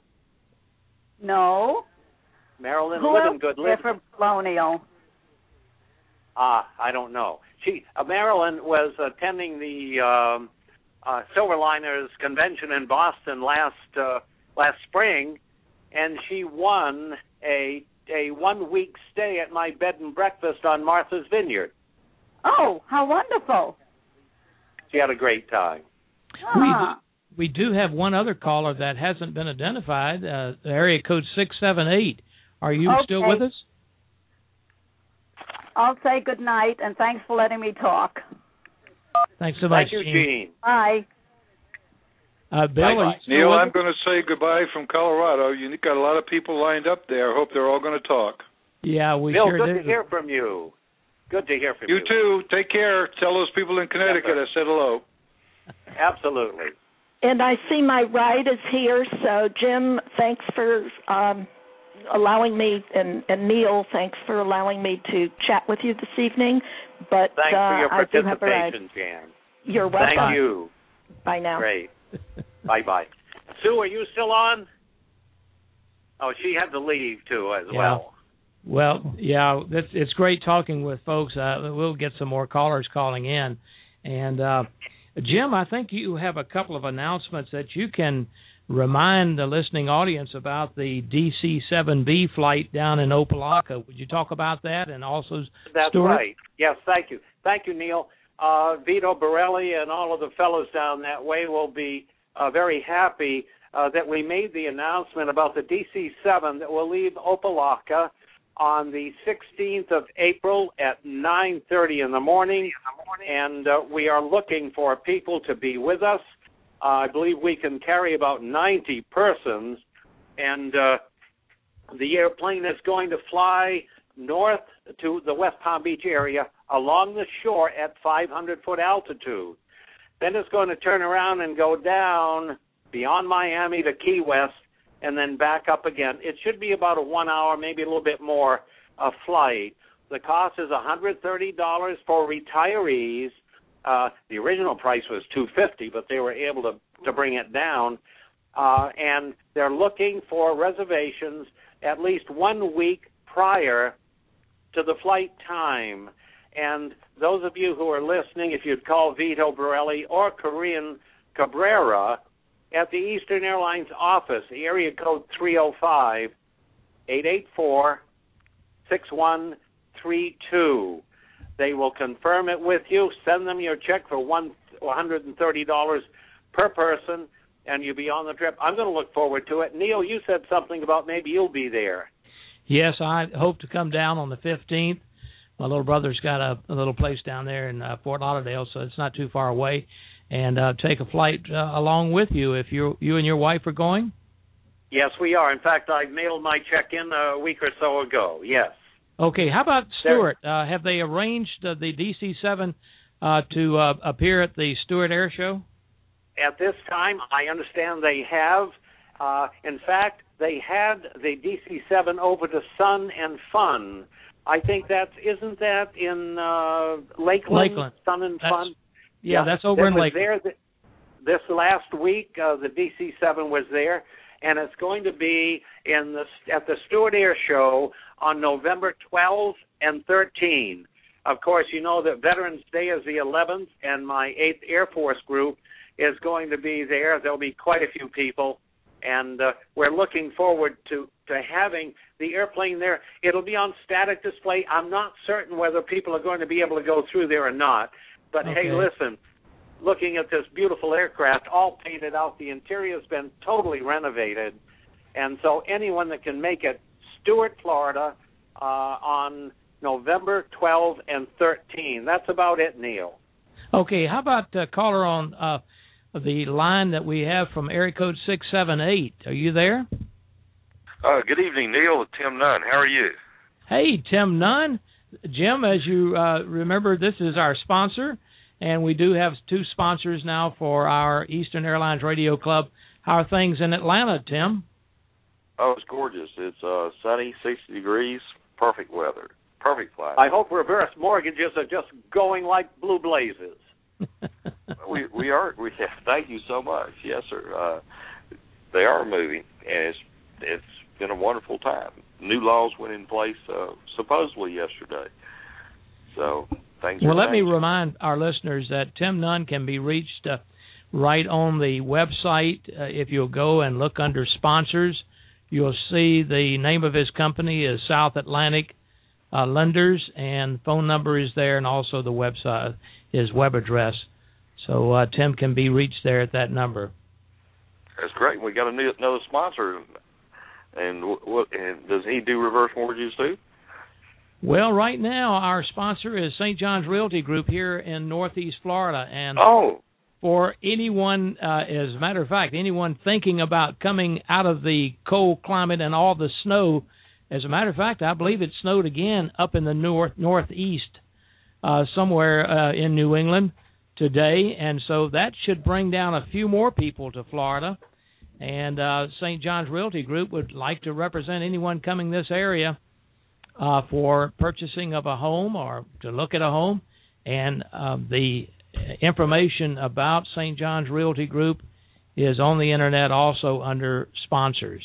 No. Marilyn Who else Livengood. is there lived- from Colonial? Ah, I don't know. She uh, Marilyn was attending the um, uh, Silverliners convention in Boston last uh, last spring, and she won a a one week stay at my bed and breakfast on Martha's Vineyard. Oh, how wonderful! She had a great time. Ah. We do have one other caller that hasn't been identified, uh, area code six seven eight. Are you Okay. still with us? I'll say good night, and thanks for letting me talk. Thanks so much, Thank you, Gene. Gene. Bye. Uh, Bill, are you still Neil, with I'm us? going to say goodbye from Colorado. You've got a lot of people lined up there. I hope they're all going to talk. Yeah, we Bill, sure good do. to hear from you. Good to hear from you. You too. Take care. Tell those people in Connecticut I said hello. Absolutely. And I see my ride is here, so Jim, thanks for um, allowing me, and, and Neil, thanks for allowing me to chat with you this evening. But Thanks uh, for your I do have a ride. participation, Jan. You're welcome. Thank you. Bye now. Great. Bye-bye. Sue, are you still on? Oh, she had to leave, too, as Yeah. well. Well, yeah, it's, it's great talking with folks. Uh, we'll get some more callers calling in. And, uh, Jim, I think you have a couple of announcements that you can remind the listening audience about the D C seven B flight down in Opelika. Would you talk about that? And also, That's Stuart? right. Yes, thank you. Thank you, Neil. Uh, Vito Borelli and all of the fellows down that way will be uh, very happy uh, that we made the announcement about the D C seven that will leave Opelika on the sixteenth of April at nine thirty in the morning, and uh, we are looking for people to be with us. Uh, I believe we can carry about ninety persons, and uh, the airplane is going to fly north to the West Palm Beach area along the shore at five hundred foot altitude. Then it's going to turn around and go down beyond Miami to Key West, and then back up again. It should be about a one hour, maybe a little bit more, uh, flight. The cost is one hundred thirty dollars for retirees. Uh, the original price was two hundred fifty dollars, but they were able to, to bring it down. Uh, and they're looking for reservations at least one week prior to the flight time. And those of you who are listening, if you'd call Vito Borelli or Corinne Cabrera at the Eastern Airlines office, the area code three oh five, eight eight four, six one three two. They will confirm it with you, send them your check for one hundred thirty dollars per person, and you'll be on the trip. I'm going to look forward to it. Neil, you said something about maybe you'll be there. Yes, I hope to come down on the fifteenth. My little brother's got a, a little place down there in uh, Fort Lauderdale, so it's not too far away, and uh, take a flight uh, along with you if you you and your wife are going. Yes, we are. In fact, I mailed my check in a week or so ago. Yes. Okay. How about Stewart? Uh, have they arranged uh, the D C seven uh, to uh, appear at the Stewart Air Show? At this time, I understand they have. Uh, in fact, they had the D C seven over to Sun and Fun. I think that's, isn't that in uh, Lakeland? Lakeland. Sun and that's, Fun? Yeah, yeah, that's over that in was Lakeland. There the, this last week, uh, the D C seven was there, and it's going to be in the at the Stewart Air Show on November twelfth and thirteenth. Of course, you know that Veterans Day is the eleventh, and my eighth Air Force group is going to be there. There'll be quite a few people, and uh, we're looking forward to, to having the airplane there. It'll be on static display. I'm not certain whether people are going to be able to go through there or not, but okay. hey, listen, looking at this beautiful aircraft, all painted out, the interior's been totally renovated, and so anyone that can make it, Stewart, Florida, uh, on November twelfth and thirteenth. That's about it, Neil. Okay, how about uh, caller on uh, the line that we have from area code six seven eight? Are you there? Uh, good evening, Neil. Tim Nunn. How are you? Hey, Tim Nunn. Jim, as you uh, remember, this is our sponsor, and we do have two sponsors now for our Eastern Airlines Radio Club. How are things in Atlanta, Tim? Oh, it's gorgeous. It's uh, sunny, sixty degrees, perfect weather, perfect flight. I hope reverse mortgages are just going like blue blazes. we we are. We have, thank you so much. Yes, sir. Uh, they are moving, and it's it's been a wonderful time. New laws went in place uh, supposedly yesterday, so things. Well, are let me remind our listeners that Tim Nunn can be reached uh, right on the website. Uh, if you'll go and look under sponsors, you'll see the name of his company is South Atlantic uh, Lenders, and phone number is there, and also the website, his web address. So uh, Tim can be reached there at that number. That's great. We got a new, another sponsor, and what? And does he do reverse mortgages too? Well, right now our sponsor is Saint John's Realty Group here in Northeast Florida, and oh. for anyone, uh, as a matter of fact, anyone thinking about coming out of the cold climate and all the snow, as a matter of fact, I believe it snowed again up in the north northeast, uh, somewhere uh, in New England today, and so that should bring down a few more people to Florida. And uh, Saint John's Realty Group would like to represent anyone coming this area uh, for purchasing of a home or to look at a home. And uh, the information about Saint John's Realty Group is on the Internet also under sponsors.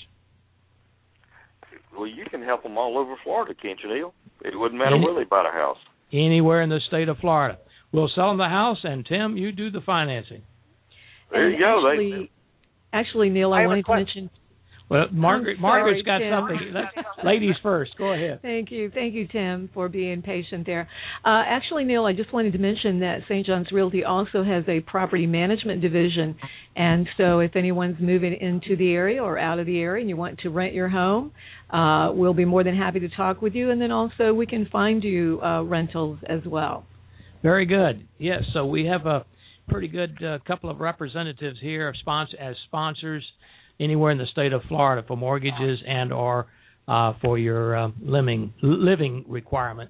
Well, you can help them all over Florida, can't you, Neil? It wouldn't matter Any, where they buy a house. Anywhere in the state of Florida. We'll sell them the house, and Tim, you do the financing. There and you go. Actually, they, actually Neil, I, I wanted to mention... Well, Margaret, I'm Margaret's sorry, got Tim. something. Let's, ladies first. Go ahead. Thank you. Thank you, Tim, for being patient there. Uh, actually, Neil, I just wanted to mention that Saint John's Realty also has a property management division. And so if anyone's moving into the area or out of the area and you want to rent your home, uh, we'll be more than happy to talk with you. And then also we can find you uh, rentals as well. Very good. Yes, so we have a pretty good uh, couple of representatives here of sponsor, as sponsors anywhere in the state of Florida for mortgages and or uh, for your uh, living living requirements.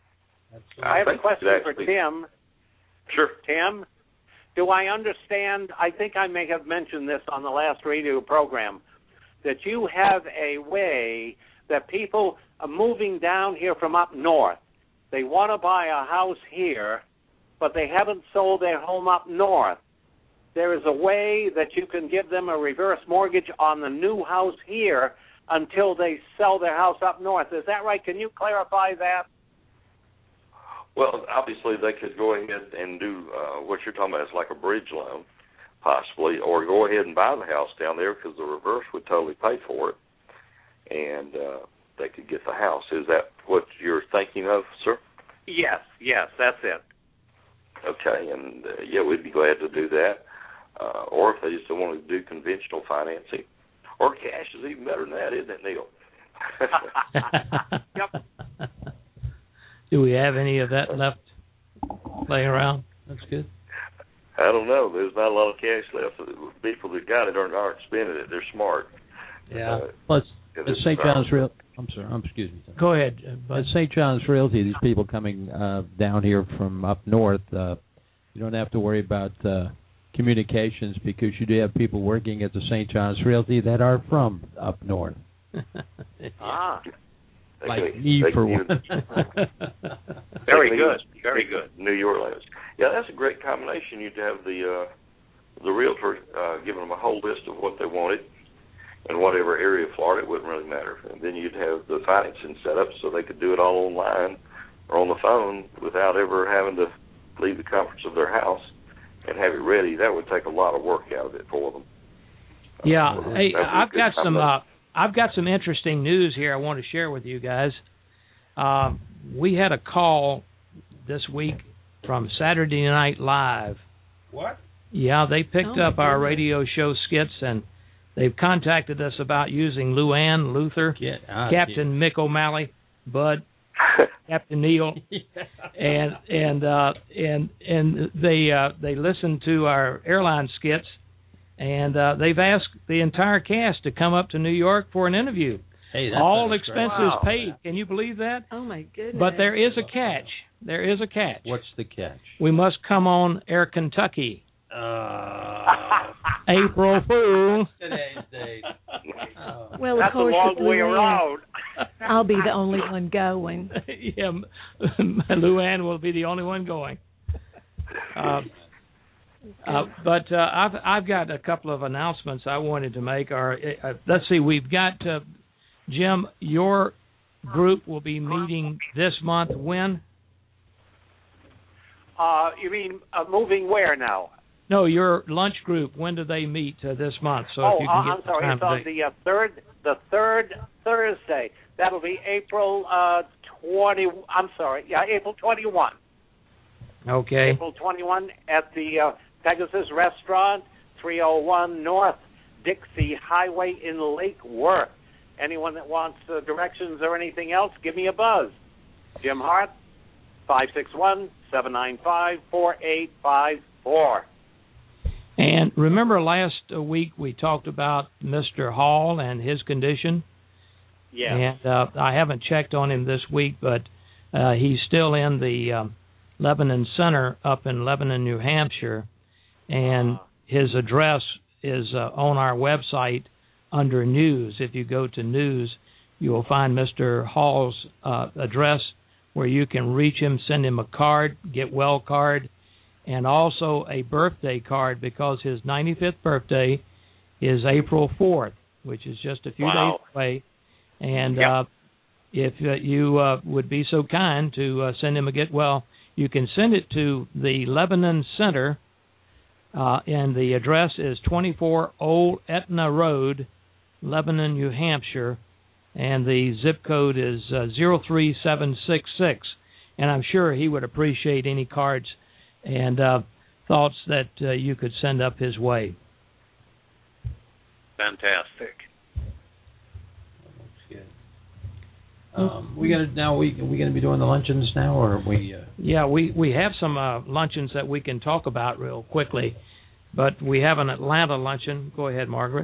I have a question for Tim. Sure. Tim, do I understand, I think I may have mentioned this on the last radio program, that you have a way that people are moving down here from up north. They want to buy a house here, but they haven't sold their home up north. There is a way that you can give them a reverse mortgage on the new house here until they sell their house up north. Is that right? Can you clarify that? Well, obviously they could go ahead and do uh, what you're talking about is like a bridge loan, possibly, or go ahead and buy the house down there because the reverse would totally pay for it, and uh, they could get the house. Is that what you're thinking of, sir? Yes, yes, that's it. Okay, and uh, yeah, we'd be glad to do that. Uh, or if they just don't want to do conventional financing. Or cash is even better than that, isn't it, Neil? Yep. Do we have any of that left laying around? That's good. I don't know. There's not a lot of cash left. The people that got it aren't, aren't spending it. They're smart. Yeah. Uh, Plus, it at is Saint travel. John's Real. I'm sorry. I'm excuse me. Go ahead. uh, At Bud. Saint John's Realty, these people coming uh, down here from up north, uh, you don't have to worry about uh, communications because you do have people working at the Saint John's Realty that are from up north. Ah, They Like can- me they for can one. even- very they can good, even very speak good. New Orleans. Yeah, that's a great combination. You'd have the uh, the realtor uh, giving them a whole list of what they wanted in whatever area of Florida. It wouldn't really matter. And then you'd have the financing set up so they could do it all online or on the phone without ever having to leave the comforts of their house and have it ready. That would take a lot of work out of it for them. Yeah, Uh, hey, that would be a I've good got some. combination. Uh, I've got some interesting news here I want to share with you guys. Uh, we had a call this week from Saturday Night Live. What? Yeah, they picked Oh, my up our goodness. radio show skits, and they've contacted us about using Luann Luther, Get out Captain Mick O'Malley, Bud, Captain Neil, and and uh, and and they uh, they listened to our airline skits, and uh, they've asked the entire cast to come up to New York for an interview. Hey, that All sounds expenses great. Wow. paid. Can you believe that? Oh my goodness! But there is a catch. There is a catch. What's the catch? We must come on Air Kentucky. Uh, April Fool. today's date. Oh. Well, of That's a course, long with way Luann, around. I'll be the only one going. Yeah, Luann will be the only one going. Uh, uh, but uh, I've I've got a couple of announcements I wanted to make. Or uh, let's see, we've got uh, Jim. Your group will be meeting this month. When? Uh, you mean uh, moving where now? No, your lunch group. When do they meet uh, this month? So oh, if you uh, can get I'm sorry. the It's time on date. the uh, third, the third Thursday. That'll be April uh, twenty. I'm sorry. Yeah, April twenty-one. Okay. April twenty-one at the uh, Pegasus Restaurant, three oh one North Dixie Highway in Lake Worth. Anyone that wants uh, directions or anything else, give me a buzz. Jim Hart, five six one, seven nine five, four eight five four. And remember last uh, week we talked about Mister Hall and his condition? Yeah. And uh, I haven't checked on him this week, but uh, he's still in the um, Lebanon Center up in Lebanon, New Hampshire. And his address is uh, on our website under News. If you go to News, you will find Mister Hall's uh, address where you can reach him, send him a card, get well card, and also a birthday card because his ninety-fifth birthday is April fourth, which is just a few Wow. days away. And Yep. uh, if uh, you uh, would be so kind to uh, send him a get well, you can send it to the Lebanon Center, uh, and the address is twenty-four Old Etna Road, Lebanon, New Hampshire, and the zip code is uh, zero three seven six six. And I'm sure he would appreciate any cards and uh, thoughts that uh, you could send up his way. Fantastic. Um, we gonna now we we gonna be doing the luncheons now, or are we? Uh... Yeah, we, we have some uh, luncheons that we can talk about real quickly, but we have an Atlanta luncheon. Go ahead, Margaret.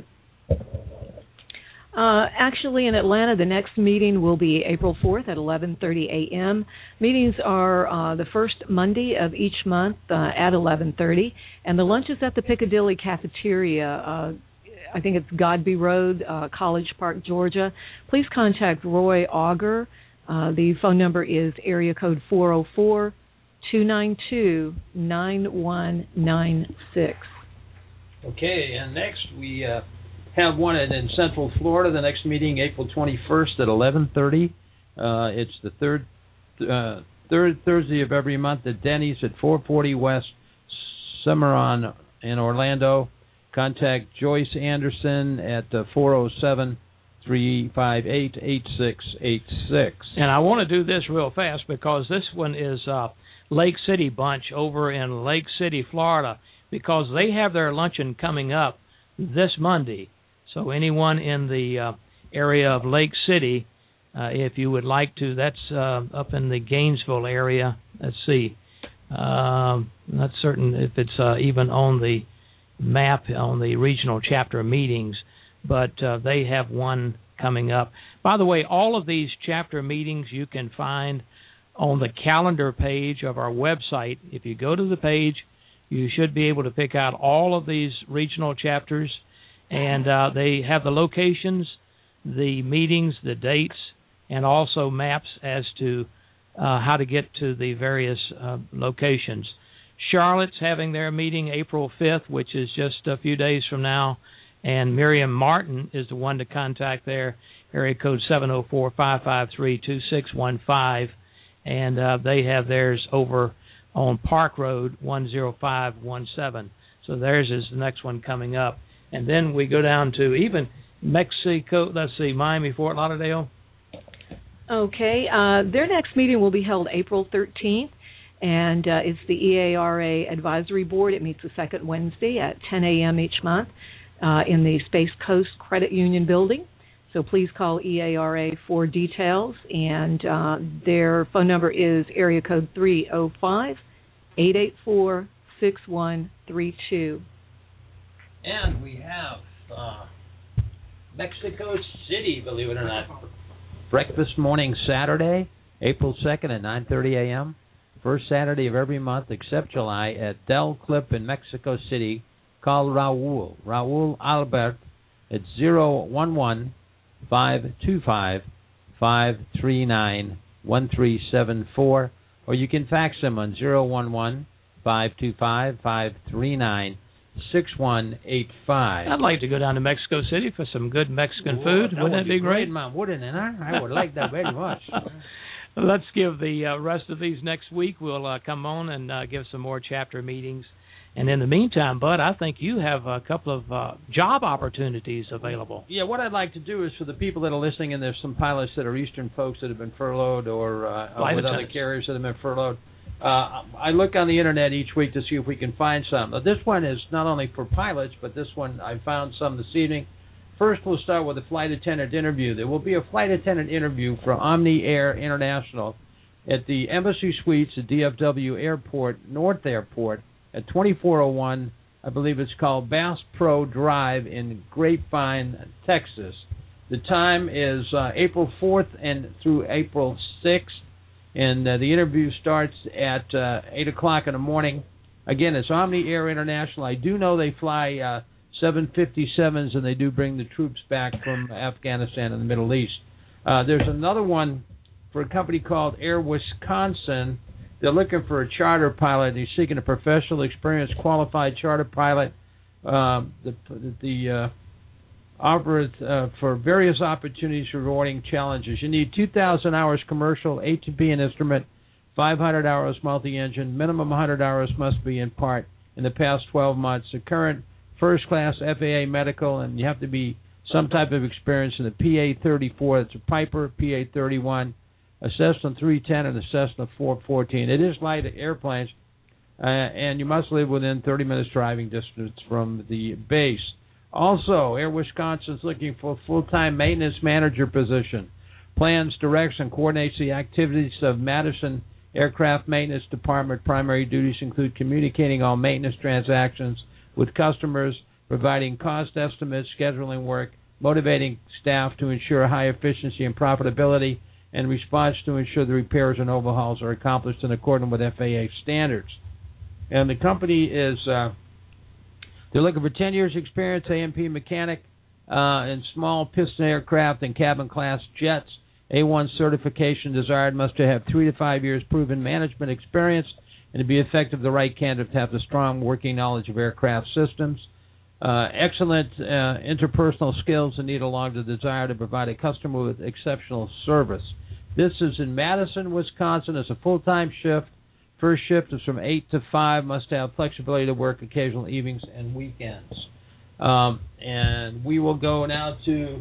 Uh, actually, in Atlanta, the next meeting will be April fourth at eleven thirty a.m. Meetings are uh, the first Monday of each month uh, at eleven thirty, and the lunch is at the Piccadilly Cafeteria. Uh, I think it's Godby Road, uh, College Park, Georgia. Please contact Roy Auger. Uh, the phone number is area code four oh four, two nine two, nine one nine six. Okay, and next we uh, have one in, in Central Florida. The next meeting, April twenty-first at eleven thirty. Uh, it's the third uh, third Thursday of every month at Denny's at four forty West Cimarron in Orlando. Contact Joyce Anderson at uh, four oh seven, three five eight, eight six eight six. And I want to do this real fast because this one is uh, Lake City Bunch over in Lake City, Florida, because they have their luncheon coming up this Monday. So anyone in the uh, area of Lake City, uh, if you would like to, that's uh, up in the Gainesville area. Let's see. Um, not certain if it's uh, even on the map on the regional chapter meetings, but uh, they have one coming up. By the way, all of these chapter meetings you can find on the calendar page of our website. If you go to the page, you should be able to pick out all of these regional chapters, and uh, they have the locations, the meetings, the dates, and also maps as to uh, how to get to the various uh, locations. Charlotte's having their meeting April fifth, which is just a few days from now, and Miriam Martin is the one to contact there, area code seven oh four, five five three, two six one five, and uh, they have theirs over on Park Road one oh five one seven. So theirs is the next one coming up. And then we go down to even Mexico, let's see, Miami, Fort Lauderdale. Okay, uh, their next meeting will be held April thirteenth, and uh, it's the E A R A Advisory Board. It meets the second Wednesday at ten a.m. each month uh, in the Space Coast Credit Union building. So please call E A R A for details, and uh, their phone number is area code three oh five, eight eight four, six one three two. And we have uh, Mexico City, believe it or not. Breakfast morning Saturday, April second at nine thirty a.m. First Saturday of every month except July at Del Clip in Mexico City. Call Raul. Raul Albert at zero one one, five two five, five three nine, one three seven four. Or you can fax him on zero one one, five two five, five three nine, six one eight five. I'd like to go down to Mexico City for some good Mexican Whoa, food. That Wouldn't would that be great? great, Mom? Wouldn't it? Huh? I would like that very much. Let's give the uh, rest of these next week. We'll uh, come on and uh, give some more chapter meetings. And in the meantime, Bud, I think you have a couple of uh, job opportunities available. Yeah, what I'd like to do is for the people that are listening, and there's some pilots that are Eastern folks that have been furloughed or uh, with other carriers that have been furloughed. Uh, I look on the Internet each week to see if we can find some. Now, this one is not only for pilots, but this one I found some this evening. First, we'll start with a flight attendant interview. There will be a flight attendant interview for Omni Air International at the Embassy Suites at D F W Airport, North Airport, at twenty-four oh one, I believe it's called Bass Pro Drive in Grapevine, Texas. The time is uh, April fourth and through April sixth. And uh, the interview starts at uh, eight o'clock in the morning. Again, it's Omni Air International. I do know they fly uh, seven fifty-sevens, and they do bring the troops back from Afghanistan and the Middle East. Uh, there's another one for a company called Air Wisconsin. They're looking for a charter pilot. They're seeking a professional, experienced, qualified charter pilot. Uh, the the uh, offer uh, for various opportunities, rewarding challenges. You need two thousand hours commercial, A to B an instrument, five hundred hours multi-engine. Minimum one hundred hours must be in part in the past twelve months. A current first-class F A A medical, and you have to be some type of experience in the P A thirty-four. That's a Piper, P A thirty-one, a Cessna three ten, and a Cessna four fourteen. It is light airplanes, uh, and you must live within thirty minutes driving distance from the base. Also, Air Wisconsin is looking for a full-time maintenance manager position. Plans, directs, and coordinates the activities of Madison Aircraft Maintenance Department. Primary duties include communicating all maintenance transactions with customers, providing cost estimates, scheduling work, motivating staff to ensure high efficiency and profitability, and response to ensure the repairs and overhauls are accomplished in accordance with F A A standards. And the company is... Uh, They're looking for ten years experience, A M P mechanic, uh, in small piston aircraft and cabin class jets. A one certification desired. Must have three to five years proven management experience, and to be effective, the right candidate to have a strong working knowledge of aircraft systems. Uh, excellent uh, interpersonal skills, and need along the desire to provide a customer with exceptional service. This is in Madison, Wisconsin. It's a full-time shift. First shift is from eight to five. Must have flexibility to work occasional evenings and weekends. Um, and we will go now to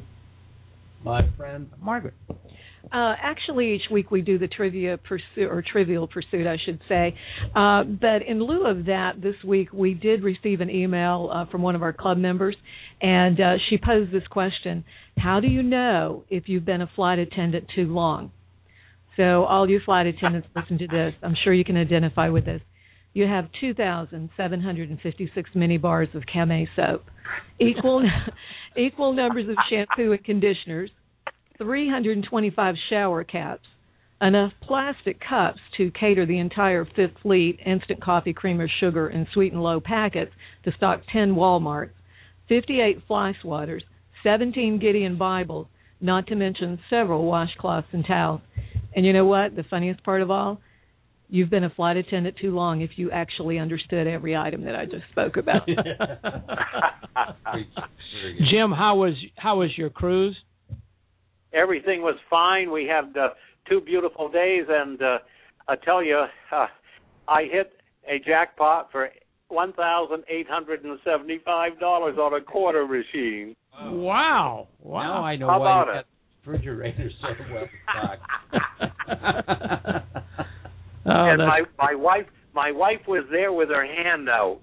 my friend Margaret. Uh, actually, each week we do the trivia pursuit, or trivial pursuit, I should say. Uh, but in lieu of that, this week we did receive an email uh, from one of our club members, and uh, she posed this question: how do you know if you've been a flight attendant too long? So all you flight attendants, listen to this. I'm sure you can identify with this. you have two thousand seven hundred fifty-six mini bars of Camay soap, equal equal numbers of shampoo and conditioners, three hundred twenty-five shower caps, enough plastic cups to cater the entire Fifth Fleet instant coffee, creamer, sugar, and sweet and low packets to stock ten Walmarts, fifty-eight fly swatters, seventeen Gideon Bibles, not to mention several washcloths and towels. And you know what? The funniest part of all? You've been a flight attendant too long if you actually understood every item that I just spoke about. Jim, how was how was your cruise? Everything was fine. We had uh, two beautiful days, and uh, I tell you, uh, I hit a jackpot for one thousand eight hundred seventy-five dollars on a quarter machine. Wow! Wow! Now I know How why about you it? got refrigerators so well stocked. Oh, and that's... my my wife my wife was there with her hand out.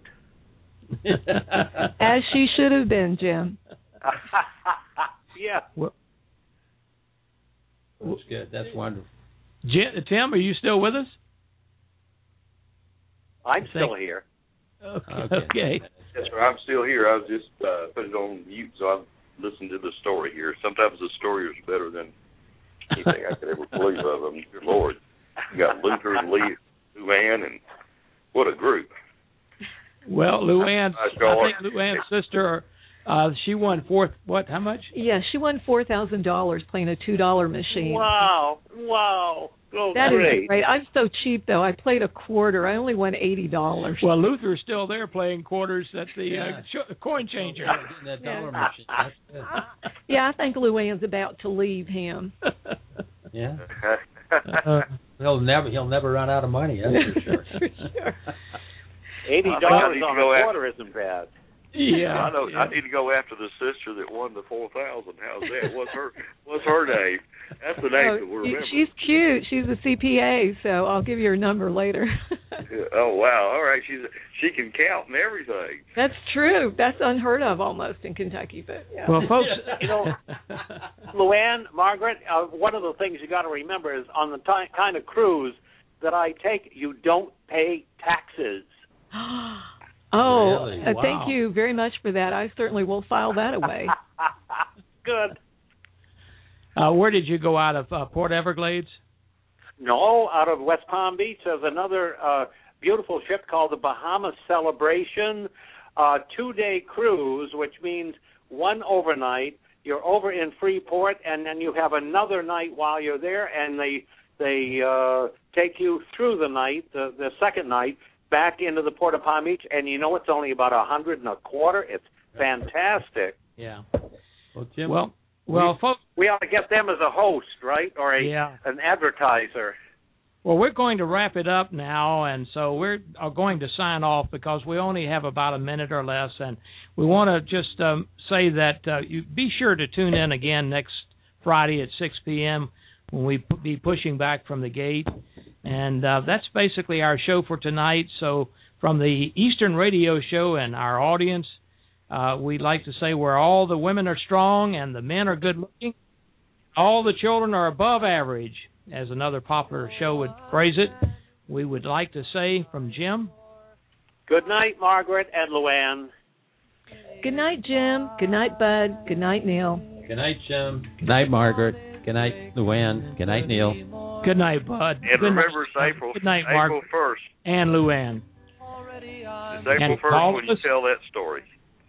As she should have been, Jim. Yeah. Well, That's good. That's wonderful. Jim, Tim, are you still with us? I'm still here. Okay. Okay. okay. Yes, sir. I'm still here. I was just uh, put it on mute, so I've listened to the story here. Sometimes the story is better than anything I could ever believe of them. Dear Lord. You got Luther and Lee, Luann, and what a group. Well, Luann's, Nice I going. think Luann's sister, uh, she won fourth, what, how much? Yeah, she won four thousand dollars playing a two dollar machine. Wow. Wow. Oh, That is great. great. I'm so cheap, though. I played a quarter. I only won eighty dollars. Well, Luther's still there playing quarters at the Yeah. uh, ch- coin changer. That dollar machine. That's good. Yeah, I think Luann's about to leave him. Yeah. Uh, he'll never he'll never run out of money. That's for sure. For sure. Eighty I dollars need to on go a after- quarter isn't bad. Yeah. I know. yeah. I need to go after the sister that won the four thousand. How's that? What's her What's her name? That's the name Oh, that we're y- remembering. she's cute. She's a C P A, so I'll give you her number later. Oh wow! All right, she's she can count and everything. That's true. That's unheard of almost in Kentucky, but yeah. Well, folks, You know, Luann, Margaret, uh, one of the things you got to remember is on the ti kind of cruise that I take, you don't pay taxes. Oh, Really? uh, Wow. thank you very much for that. I certainly will file that away. Good. uh, where did you go out of uh, Port Everglades? No, out of West Palm Beach, there's another uh, beautiful ship called the Bahamas Celebration, uh, two-day cruise, which means one overnight. You're over in Freeport, and then you have another night while you're there, and they they uh, take you through the night, the, the second night, back into the Port of Palm Beach, and you know it's only about a hundred and a quarter. It's fantastic. Yeah. Well, Jim. Well, well, folks. We ought to get them as a host, right, or a Yeah. an advertiser. Well, we're going to wrap it up now, and so we're are going to sign off because we only have about a minute or less, and we want to just um, say that uh, you be sure to tune in again next Friday at six p.m. when we p- be pushing back from the gate, and uh, that's basically our show for tonight. So from the Eastern Radio Show and our audience, uh, we'd like to say where all the women are strong and the men are good-looking, all the children are above average, as another popular show would phrase it. We would like to say from Jim. Good night, Margaret and Luann. Good night, Jim. Good night, Bud. Good night, Neil. Good night, Jim. Good night, Margaret. Good night, Luann. Good night, Neil. Good night, Bud. And Good remember, night. it's April, Good night, April Mark first. and Luann. It's April And first call when you us. tell that story.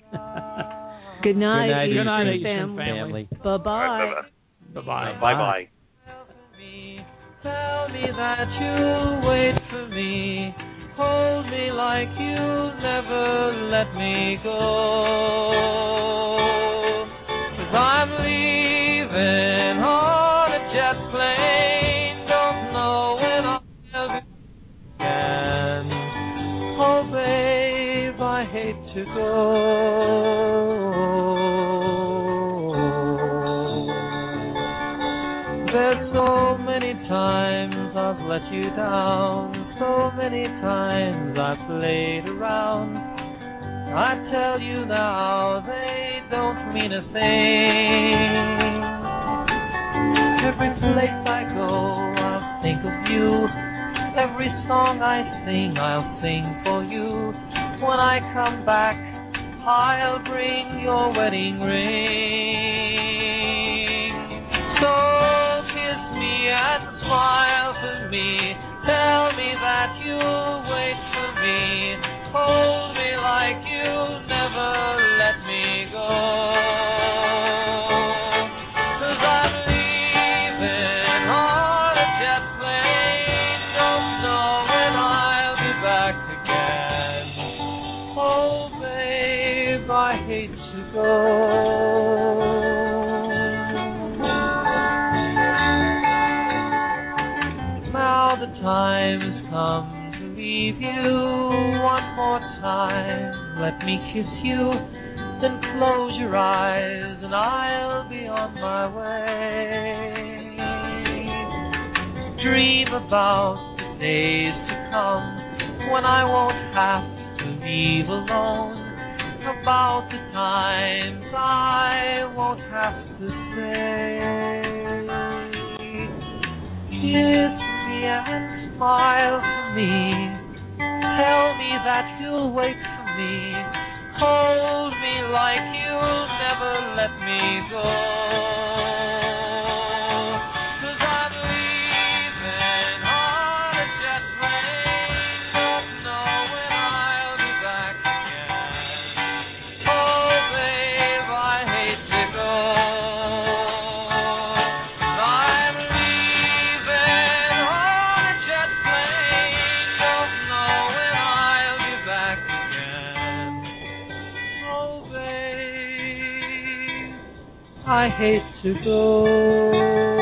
Good night, Good night, Eastern Good night, Eastern Eastern family. family. Bye-bye. All right, bye-bye. Bye-bye. Bye-bye. Tell me that you'll wait for me. Hold me like you'll never let me go. 'Cause I'm leaving on a jet plane. Don't know when I'll be again. Oh, babe, I hate to go. There's so many times I've let you down, so many times I've played around. I tell you now, they don't mean a thing. Every place I go, I think of you. Every song I sing, I'll sing for you. When I come back, I'll bring your wedding ring. So kiss me and smile for me. Tell me that you'll wait for me. Hold me like you'll never let me go. 'Cause I'm leaving on a jet plane. Don't know when I'll be back again. Oh, babe, I hate to go. Now the time's come to leave you one more time. Let me kiss you, then close your eyes and I'll be on my way. Dream about the days to come when I won't have to leave alone. About the times I won't have to say. Kiss me and smile for me. Tell me that you'll wait for me. Hold me like you'll never let me go. 'Cause I'm leaving on a jet plane. Don't know when I'll be back again. Oh, babe, I hate to go. I'm leaving on a jet plane. Don't know when I'll be back again. Oh, babe, I hate to go.